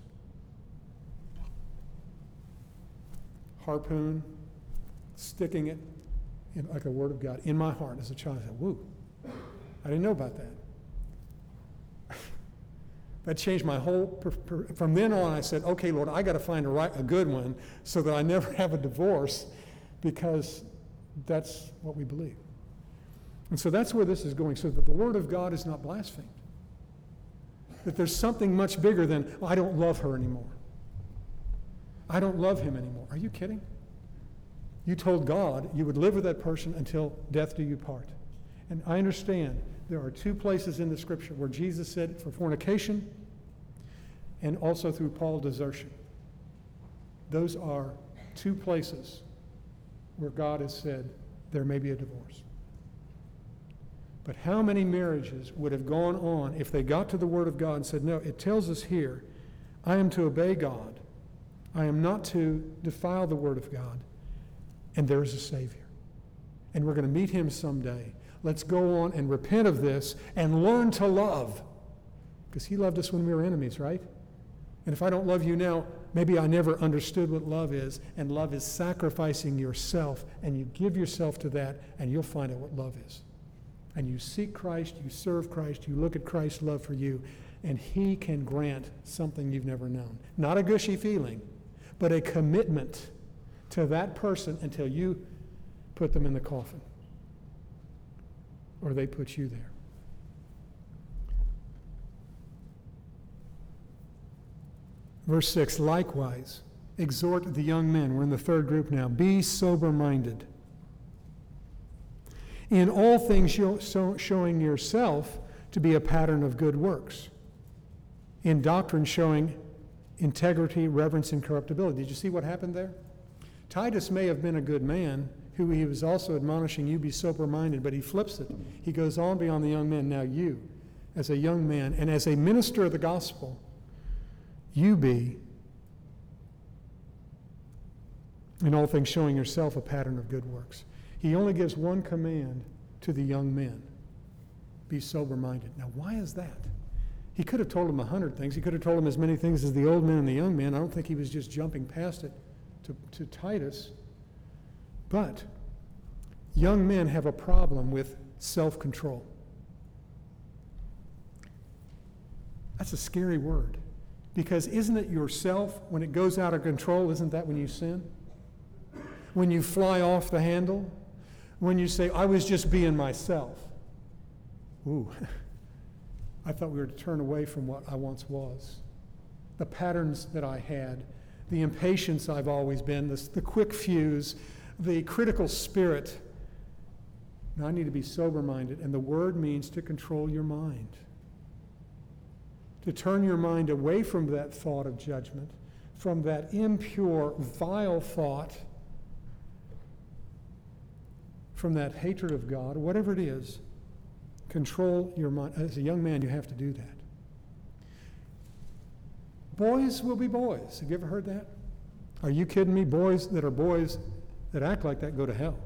Speaker 1: Harpoon, sticking it in, like a word of God in my heart as a child. I said, woo, I didn't know about that. That changed my whole, per, per, from then on I said, okay, Lord, I got to find a, right, a good one so that I never have a divorce, because that's what we believe. And so that's where this is going, so that the word of God is not blasphemed. That there's something much bigger than, oh, I don't love her anymore. I don't love him anymore. Are you kidding? You told God you would live with that person until death do you part. And I understand there are two places in the scripture where Jesus said for fornication and also through Paul desertion. Those are two places where God has said there may be a divorce. But how many marriages would have gone on if they got to the Word of God and said, no, it tells us here, I am to obey God. I am not to defile the Word of God. And there is a Savior. And we're going to meet him someday. Let's go on and repent of this and learn to love. Because he loved us when we were enemies, right? And if I don't love you now, maybe I never understood what love is. And love is sacrificing yourself. And you give yourself to that, and you'll find out what love is. And you seek Christ, you serve Christ, you look at Christ's love for you, and he can grant something you've never known. Not a gushy feeling, but a commitment to that person until you put them in the coffin. Or they put you there. Verse six, likewise, exhort the young men. We're in the third group now. Be sober-minded. In all things show, so, showing yourself to be a pattern of good works. In doctrine showing integrity, reverence, and corruptibility. Did you see what happened there? Titus may have been a good man, who he was also admonishing you be sober-minded, but he flips it. He goes on beyond the young men. Now you, as a young man and as a minister of the gospel, you be in all things showing yourself a pattern of good works. He only gives one command to the young men. Be sober-minded. Now, why is that? He could have told them a hundred things. He could have told them as many things as the old men and the young men. I don't think he was just jumping past it to, to Titus. But young men have a problem with self-control. That's a scary word. Because isn't it yourself, when it goes out of control, isn't that when you sin? When you fly off the handle? When you say, I was just being myself. Ooh, I thought we were to turn away from what I once was. The patterns that I had, the impatience I've always been, the, the quick fuse, the critical spirit. Now I need to be sober-minded, and the word means to control your mind. To turn your mind away from that thought of judgment, from that impure, vile thought, from that hatred of God, whatever it is. Control your mind. As a young man, you have to do that. Boys will be boys. Have you ever heard that? Are you kidding me? Boys that are boys that act like that go to hell.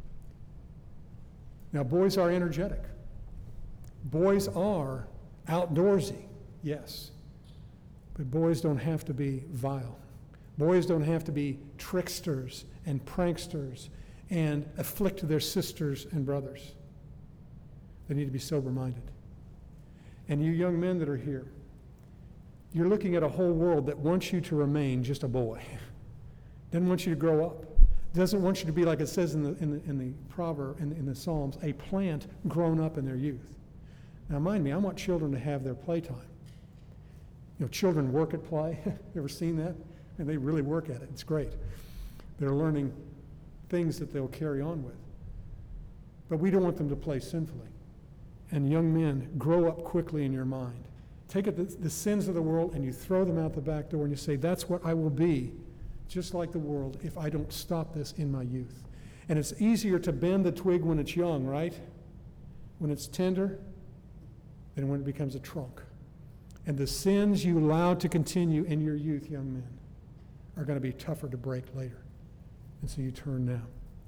Speaker 1: Now, boys are energetic. Boys are outdoorsy, yes. But boys don't have to be vile. Boys don't have to be tricksters and pranksters and afflict their sisters and brothers. They need to be sober-minded. And you young men that are here, you're looking at a whole world that wants you to remain just a boy. Doesn't want you to grow up. Doesn't want you to be, like it says in the in the, in the proverb, in, in the Psalms, a plant grown up in their youth. Now, mind me, I want children to have their playtime. You know, children work at play. You ever seen that? And they really work at it. It's great. They're learning things that they'll carry on with. But we don't want them to play sinfully. And young men, grow up quickly in your mind. Take it, the, the sins of the world and you throw them out the back door and you say, that's what I will be, just like the world, if I don't stop this in my youth. And it's easier to bend the twig when it's young, right? When it's tender, than when it becomes a trunk. And the sins you allow to continue in your youth, young men, are going to be tougher to break later. And so you turn now.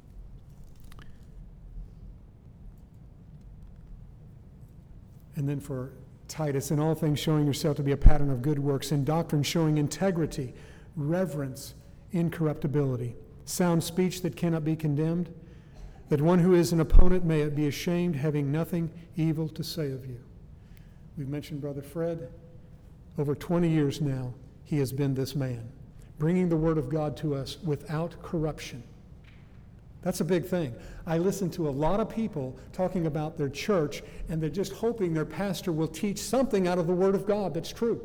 Speaker 1: And then for Titus, in all things showing yourself to be a pattern of good works, in doctrine showing integrity, reverence, incorruptibility, sound speech that cannot be condemned, that one who is an opponent may be ashamed, having nothing evil to say of you. We've mentioned Brother Fred. Over twenty years now, he has been this man, bringing the Word of God to us without corruption. That's a big thing. I listen to a lot of people talking about their church, and they're just hoping their pastor will teach something out of the Word of God that's true,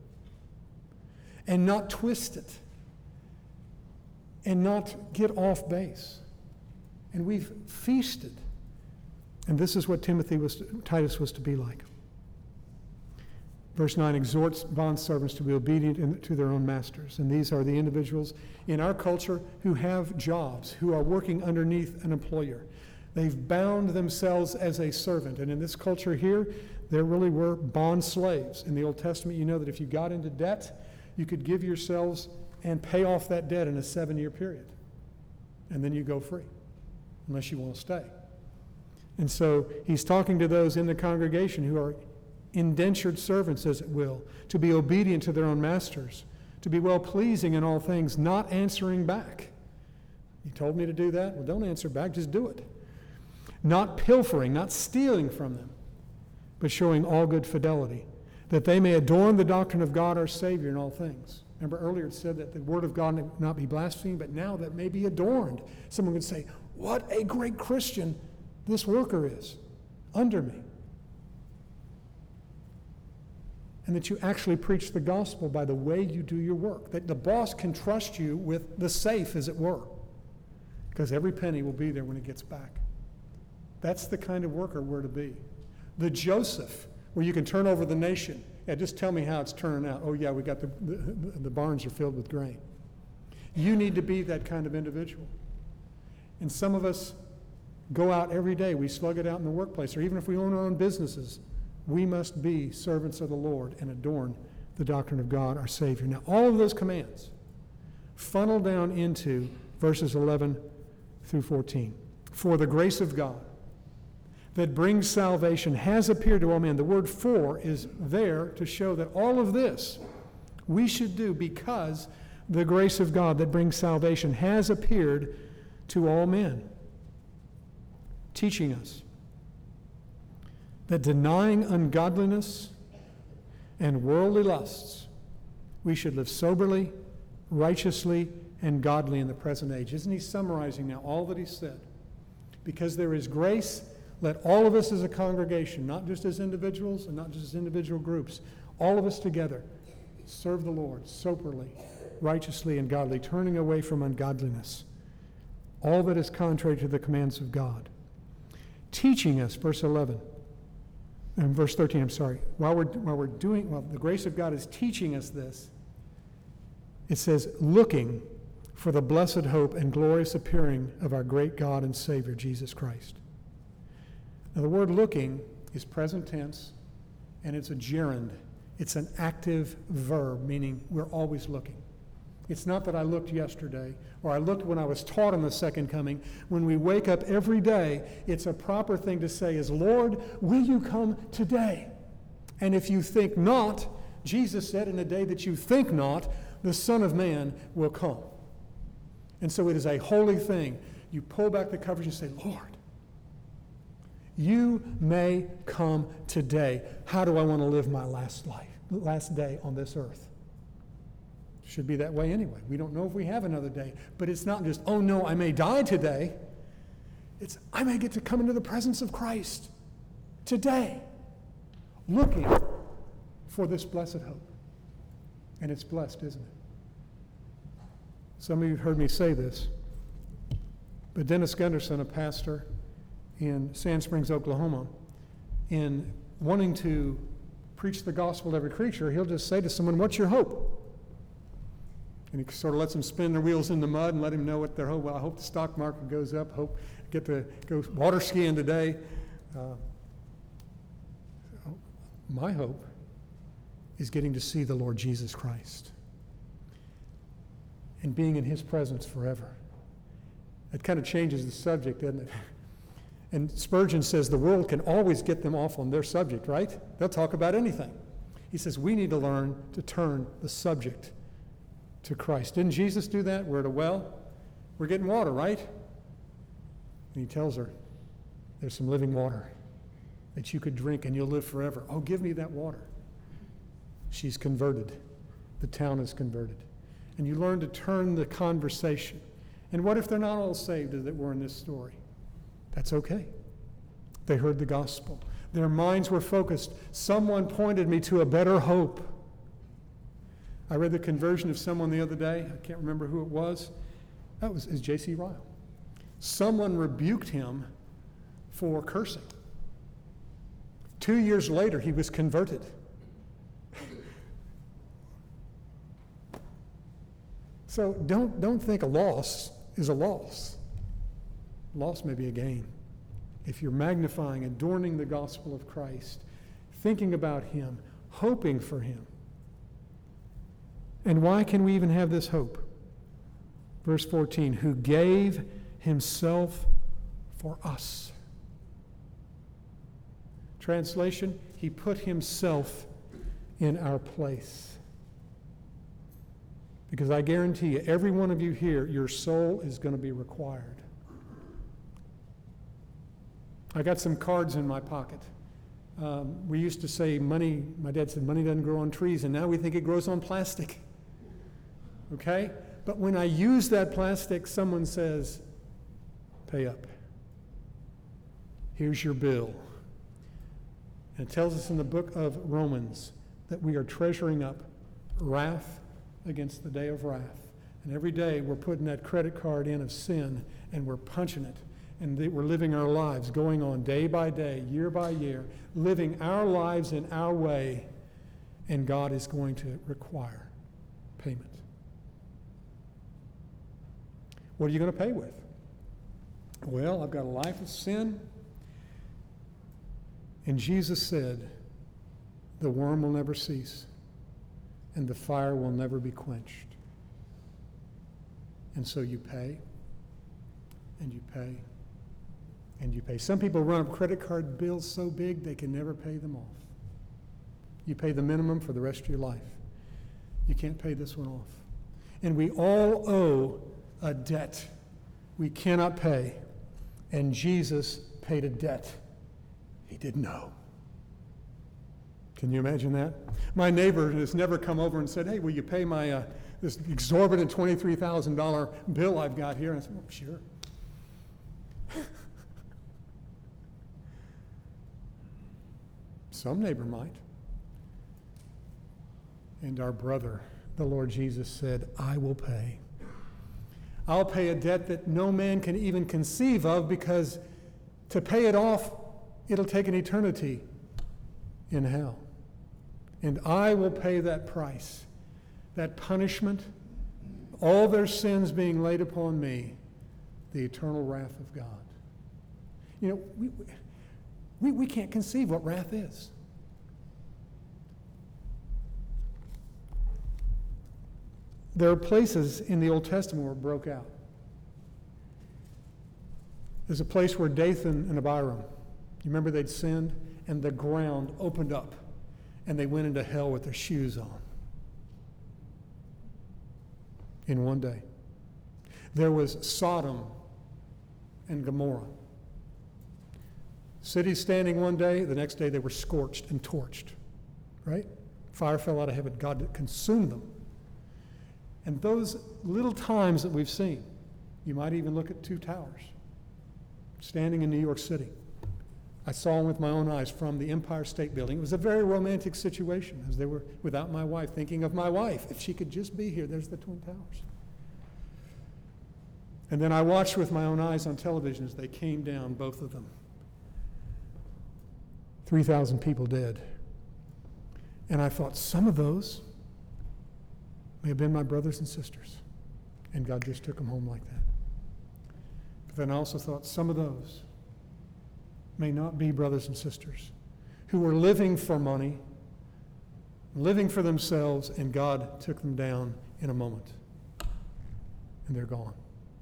Speaker 1: and not twist it, and not get off base. And we've feasted. And this is what Timothy was, to, Titus was to be like. Verse nine exhorts bondservants to be obedient in, to their own masters. And these are the individuals in our culture who have jobs, who are working underneath an employer. They've bound themselves as a servant. And in this culture here, there really were bond slaves. In the Old Testament, you know that if you got into debt, you could give yourselves and pay off that debt in a seven-year period. And then you go free, unless you want to stay. And so he's talking to those in the congregation who are indentured servants, as it will, to be obedient to their own masters, to be well-pleasing in all things, not answering back. You told me to do that? Well, don't answer back, just do it. Not pilfering, not stealing from them, but showing all good fidelity, that they may adorn the doctrine of God our Savior in all things. Remember earlier it said that the word of God may not be blasphemed, but now that may be adorned. Someone could say, what a great Christian this worker is under me. And that you actually preach the gospel by the way you do your work. That the boss can trust you with the safe, as it were, because every penny will be there when it gets back. That's the kind of worker we're to be. The Joseph, where you can turn over the nation. Yeah, just tell me how it's turning out. Oh yeah, we got the, the, the barns are filled with grain. You need to be that kind of individual. And some of us go out every day. We slug it out in the workplace, or even if we own our own businesses. We must be servants of the Lord and adorn the doctrine of God, our Savior. Now, all of those commands funnel down into verses eleven through fourteen. For the grace of God that brings salvation has appeared to all men. The word for is there to show that all of this we should do because the grace of God that brings salvation has appeared to all men, teaching us that denying ungodliness and worldly lusts, we should live soberly, righteously, and godly in the present age. Isn't he summarizing now all that he said? Because there is grace, let all of us as a congregation, not just as individuals and not just as individual groups, all of us together serve the Lord soberly, righteously, and godly, turning away from ungodliness, all that is contrary to the commands of God. Teaching us, verse eleven, and verse thirteen, I'm sorry, while we're, while we're doing, while the grace of God is teaching us this, it says, looking for the blessed hope and glorious appearing of our great God and Savior, Jesus Christ. Now the word looking is present tense, and it's a gerund. It's an active verb, meaning we're always looking. It's not that I looked yesterday or I looked when I was taught on the second coming. When we wake up every day, it's a proper thing to say is, Lord, will you come today? And if you think not, Jesus said, in a day that you think not, the Son of Man will come. And so it is a holy thing. You pull back the covers and say, Lord, you may come today. How do I want to live my last life, last day on this earth? Should be that way anyway. We don't know if we have another day. But it's not just, oh no, I may die today. It's, I may get to come into the presence of Christ today, looking for this blessed hope. And it's blessed, isn't it? Some of you have heard me say this, but Dennis Gunderson, a pastor in Sand Springs, Oklahoma, in wanting to preach the gospel to every creature, he'll just say to someone, what's your hope? And he sort of lets them spin their wheels in the mud and let him know what their hope. Well, I hope the stock market goes up. Hope I get to go water skiing today. Uh, my hope is getting to see the Lord Jesus Christ and being in his presence forever. It kind of changes the subject, doesn't it? And Spurgeon says the world can always get them off on their subject, right? They'll talk about anything. He says we need to learn to turn the subject to Christ. Didn't Jesus do that? We're at a well. We're getting water, right? And he tells her, there's some living water that you could drink and you'll live forever. Oh, give me that water. She's converted. The town is converted. And you learn to turn the conversation. And what if they're not all saved as it were in this story? That's okay. They heard the gospel. Their minds were focused. Someone pointed me to a better hope. I read the conversion of someone the other day. I can't remember who it was. That was is J C Ryle. Someone rebuked him for cursing. Two years later, he was converted. So don't, don't think a loss is a loss. Loss may be a gain. If you're magnifying, adorning the gospel of Christ, thinking about him, hoping for him. And why can we even have this hope? Verse fourteen, who gave himself for us. Translation, he put himself in our place. Because I guarantee you, every one of you here, your soul is going to be required. I got some cards in my pocket. Um, we used to say money, my dad said money doesn't grow on trees, and now we think it grows on plastic. Okay? But when I use that plastic, someone says, pay up. Here's your bill. And it tells us in the book of Romans that we are treasuring up wrath against the day of wrath. And every day we're putting that credit card in of sin and we're punching it. And we're living our lives, going on day by day, year by year, living our lives in our way, and God is going to require payment. What are you going to pay with? Well, I've got a life of sin. And Jesus said, the worm will never cease, and the fire will never be quenched. And so you pay, and you pay, and you pay. Some people run up credit card bills so big they can never pay them off. You pay the minimum for the rest of your life. You can't pay this one off. And we all owe a debt we cannot pay. And Jesus paid a debt he didn't know. Can you imagine that? My neighbor has never come over and said, hey, will you pay my uh, this exorbitant twenty-three thousand dollars bill I've got here? And I said, well, sure. Some neighbor might. And our brother, the Lord Jesus, said, I will pay. I'll pay a debt that no man can even conceive of, because to pay it off, it'll take an eternity in hell. And I will pay that price, that punishment, all their sins being laid upon me, the eternal wrath of God. You know, we, we, we can't conceive what wrath is. There are places in the Old Testament where it broke out. There's a place where Dathan and Abiram, you remember they'd sinned, and the ground opened up, and they went into hell with their shoes on. In one day. There was Sodom and Gomorrah. Cities standing one day, the next day they were scorched and torched. Right? Fire fell out of heaven. God consumed them. And those little times that we've seen, you might even look at two towers standing in New York City. I saw them with my own eyes from the Empire State Building. It was a very romantic situation as they were without my wife, thinking of my wife. If she could just be here, there's the Twin Towers. And then I watched with my own eyes on television as they came down, both of them. three thousand people dead. And I thought, some of those may have been my brothers and sisters. And God just took them home like that. But then I also thought, some of those may not be brothers and sisters who were living for money, living for themselves, and God took them down in a moment. And they're gone.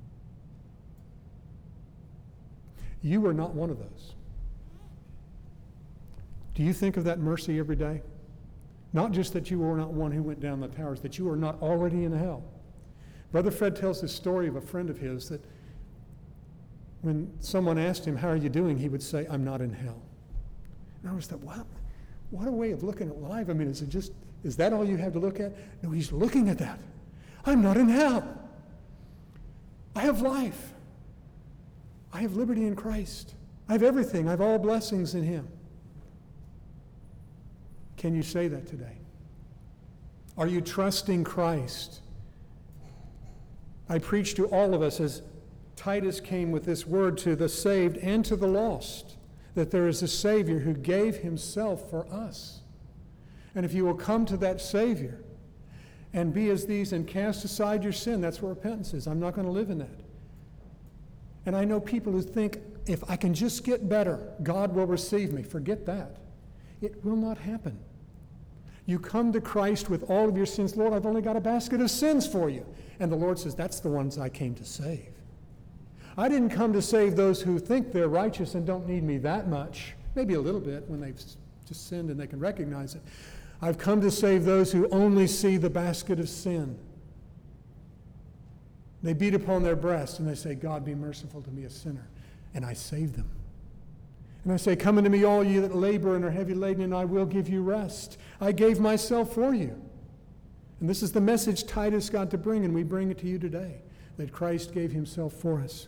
Speaker 1: You are not one of those. Do you think of that mercy every day? Not just that you were not one who went down the towers, that you are not already in hell. Brother Fred tells this story of a friend of his that when someone asked him, how are you doing? He would say, I'm not in hell. And I was thought, wow, what a way of looking at life. I mean, is it just, is that all you have to look at? No, he's looking at that. I'm not in hell. I have life. I have liberty in Christ. I have everything. I have all blessings in him. Can you say that today? Are you trusting Christ? I preach to all of us as Titus came with this word to the saved and to the lost, that there is a Savior who gave himself for us. And if you will come to that Savior and be as these and cast aside your sin, that's what repentance is. I'm not going to live in that. And I know people who think, if I can just get better, God will receive me. Forget that. It will not happen. You come to Christ with all of your sins. Lord, I've only got a basket of sins for you. And the Lord says, that's the ones I came to save. I didn't come to save those who think they're righteous and don't need me that much. Maybe a little bit when they've just sinned and they can recognize it. I've come to save those who only see the basket of sin. They beat upon their breast and they say, God, be merciful to me, a sinner. And I save them. And I say, come unto me, all ye that labor and are heavy laden, and I will give you rest. I gave myself for you. And this is the message Titus got to bring, and we bring it to you today, that Christ gave himself for us,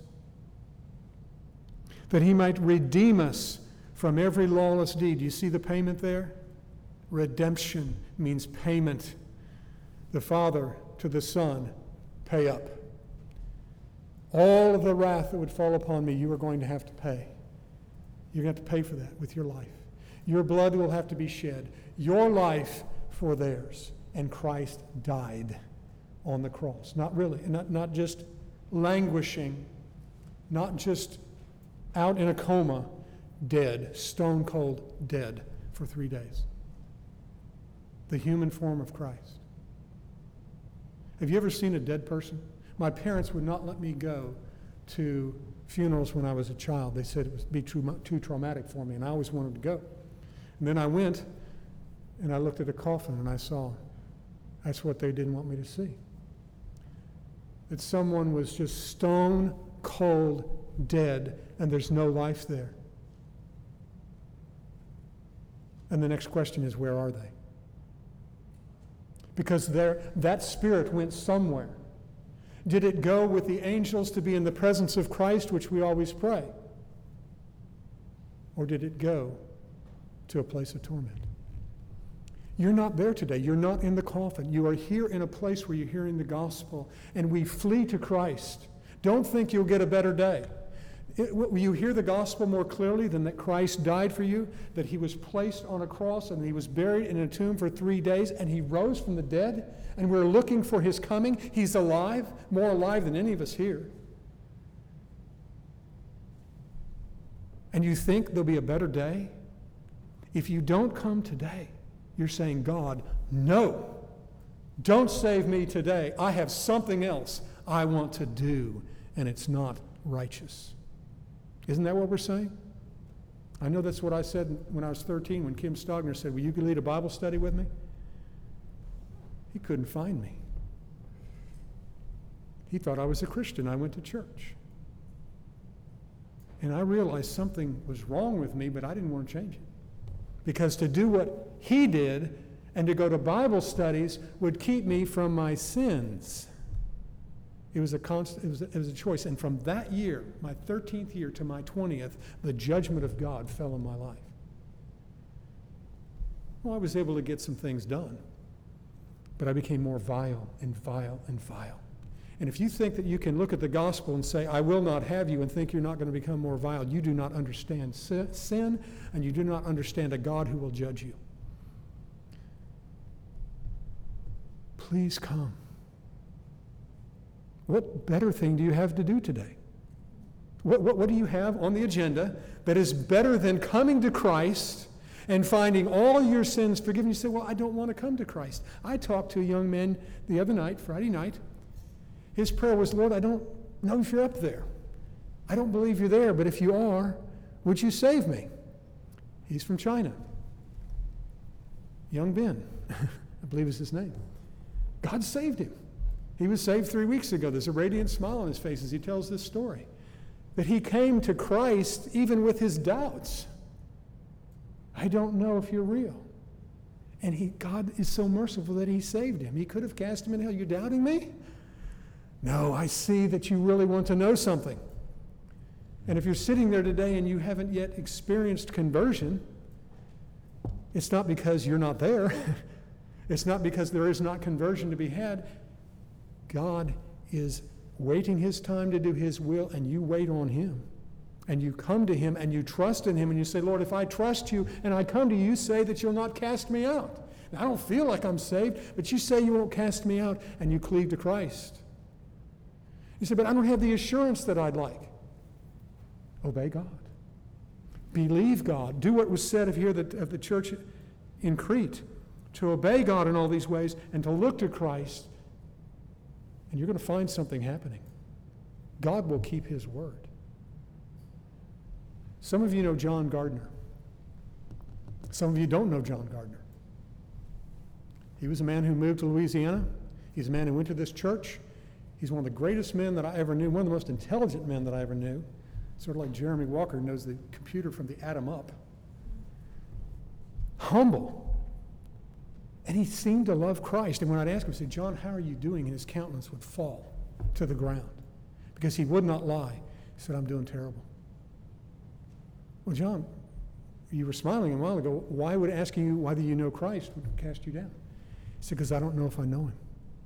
Speaker 1: that he might redeem us from every lawless deed. You see the payment there? Redemption means payment. The Father to the Son, pay up. All of the wrath that would fall upon me, you are going to have to pay. You're going to have to pay for that with your life. Your blood will have to be shed. Your life for theirs. And Christ died on the cross. Not really, not, not just languishing, not just out in a coma, dead, stone cold dead for three days. The human form of Christ. Have you ever seen a dead person? My parents would not let me go to funerals when I was a child. They said it would be too, too traumatic for me, and I always wanted to go. And then I went, and I looked at a coffin, and I saw that's what they didn't want me to see. That someone was just stone cold dead, and there's no life there. And the next question is, where are they? Because there, that spirit went somewhere. Did it go with the angels to be in the presence of Christ, which we always pray? Or did it go to a place of torment? You're not there today. You're not in the coffin. You are here in a place where you're hearing the gospel, and we flee to Christ. Don't think you'll get a better day. It, will you hear the gospel more clearly than that Christ died for you, that he was placed on a cross and he was buried in a tomb for three days and he rose from the dead, and we're looking for his coming. He's alive, more alive than any of us here. And you think there'll be a better day? If you don't come today, you're saying, God, no, Don't save me today. I have something else I want to do, and it's not righteous. Isn't that what we're saying? I know that's what I said when I was thirteen, when Kim Stogner said, will you lead a Bible study with me? He couldn't find me. He thought I was a Christian. I went to church. And I realized something was wrong with me, but I didn't want to change it. Because to do what he did and to go to Bible studies would keep me from my sins. It was a constant, it was a, it was a choice. And from that year, my thirteenth year to my twentieth, the judgment of God fell on my life. Well, I was able to get some things done, but I became more vile and vile and vile. And if you think that you can look at the gospel and say, I will not have you, and think you're not going to become more vile, you do not understand sin, and you do not understand a God who will judge you. Please come. What better thing do you have to do today? What, what, what do you have on the agenda that is better than coming to Christ and finding all your sins forgiven? You say, well, I don't want to come to Christ. I talked to a young man the other night, Friday night. His prayer was, Lord, I don't know if you're up there. I don't believe you're there, but if you are, would you save me? He's from China. Young Ben, I believe is his name. God saved him. He was saved three weeks ago. There's a radiant smile on his face as he tells this story. That he came to Christ even with his doubts. I don't know if you're real. And he, God is so merciful that he saved him. He could have cast him in hell. You're doubting me? No, I see that you really want to know something. And if you're sitting there today and you haven't yet experienced conversion, it's not because you're not there. It's not because there is not conversion to be had. God is waiting his time to do his will, and you wait on him. And you come to him and you trust in him, and you say, Lord, if I trust you and I come to you, you say that you'll not cast me out. Now, I don't feel like I'm saved, but you say you won't cast me out, and you cleave to Christ. You say, but I don't have the assurance that I'd like. Obey God. Believe God. Do what was said of here that, of the church in Crete, to obey God in all these ways and to look to Christ, and you're going to find something happening. God will keep his word. Some of you know John Gardner. Some of you don't know John Gardner. He was a man who moved to Louisiana. He's a man who went to this church. He's one of the greatest men that I ever knew, one of the most intelligent men that I ever knew. Sort of like Jeremy Walker knows the computer from the atom up. Humble. And he seemed to love Christ. And when I'd ask him, I'd say, John, how are you doing? And his countenance would fall to the ground because he would not lie. He said, I'm doing terrible. Well, John, you were smiling a while ago. Why would asking you whether you know Christ would cast you down? He said, because I don't know if I know him.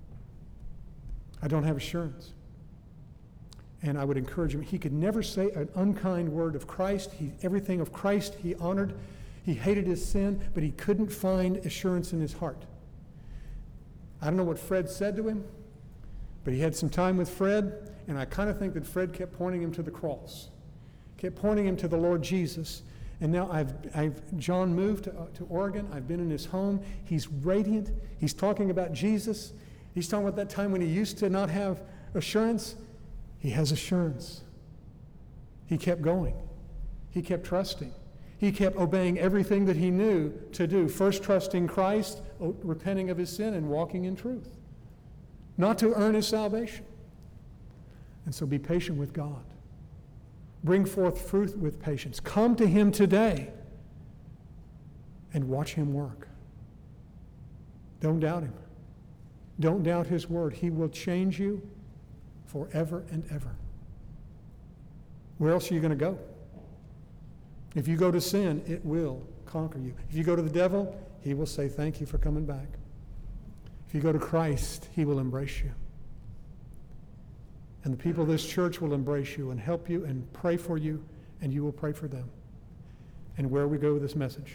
Speaker 1: I don't have assurance. And I would encourage him. He could never say an unkind word of Christ. He, everything of Christ he honored. He hated his sin, but he couldn't find assurance in his heart. I don't know what Fred said to him, but he had some time with Fred, and I kind of think that Fred kept pointing him to the cross, kept pointing him to the Lord Jesus. And now I've, I've John moved to, uh, to Oregon. I've been in his home. He's radiant. He's talking about Jesus. He's talking about that time when he used to not have assurance. He has assurance. He kept going. He kept trusting. He kept obeying everything that he knew to do. First trusting Christ, repenting of his sin, and walking in truth. Not to earn his salvation. And so be patient with God. Bring forth fruit with patience. Come to him today and watch him work. Don't doubt him. Don't doubt his word. He will change you forever and ever. Where else are you going to go? If you go to sin, it will conquer you. If you go to the devil, he will say, thank you for coming back. If you go to Christ, he will embrace you. And the people of this church will embrace you and help you and pray for you, and you will pray for them. And where we go with this message?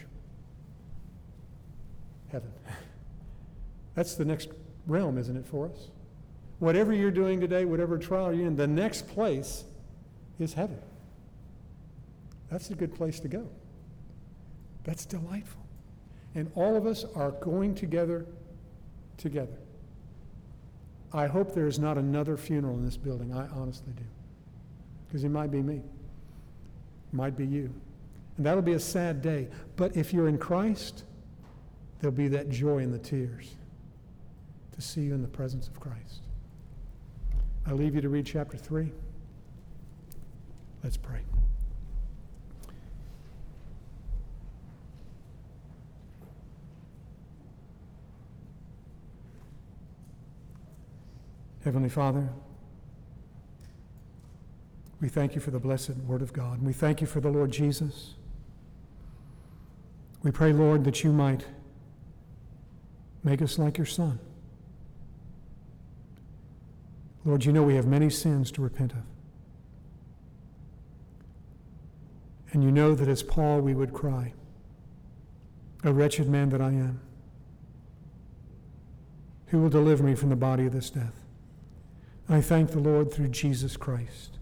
Speaker 1: Heaven. That's the next realm, isn't it, for us? Whatever you're doing today, whatever trial you're in, the next place is heaven. That's a good place to go. That's delightful. And all of us are going together, together. I hope there is not another funeral in this building. I honestly do. Because it might be me. It might be you. And that'll be a sad day. But if you're in Christ, there'll be that joy in the tears to see you in the presence of Christ. I leave you to read chapter three. Let's pray. Heavenly Father, we thank you for the blessed Word of God. And we thank you for the Lord Jesus. We pray, Lord, that you might make us like your Son. Lord, you know we have many sins to repent of. And you know that as Paul we would cry, "O wretched man that I am, who will deliver me from the body of this death?" I thank the Lord through Jesus Christ.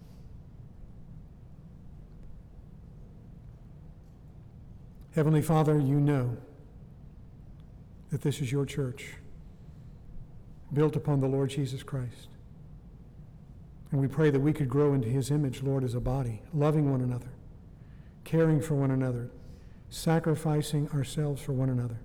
Speaker 1: Heavenly Father, you know that this is your church, built upon the Lord Jesus Christ. And we pray that we could grow into his image, Lord, as a body, loving one another, caring for one another, sacrificing ourselves for one another.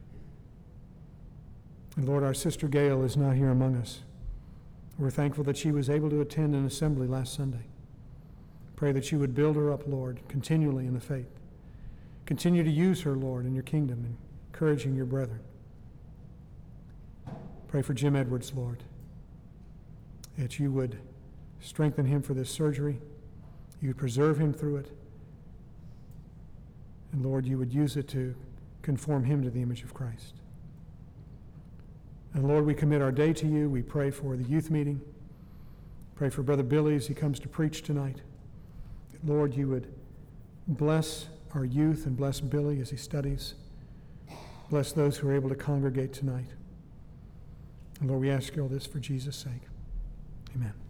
Speaker 1: And Lord, our sister Gail is not here among us. We're thankful that she was able to attend an assembly last Sunday. Pray that you would build her up, Lord, continually in the faith. Continue to use her, Lord, in your kingdom, encouraging your brethren. Pray for Jim Edwards, Lord, that you would strengthen him for this surgery. You would preserve him through it. And Lord, you would use it to conform him to the image of Christ. And Lord, we commit our day to you. We pray for the youth meeting. Pray for Brother Billy as he comes to preach tonight. Lord, you would bless our youth and bless Billy as he studies. Bless those who are able to congregate tonight. And Lord, we ask you all this for Jesus' sake. Amen.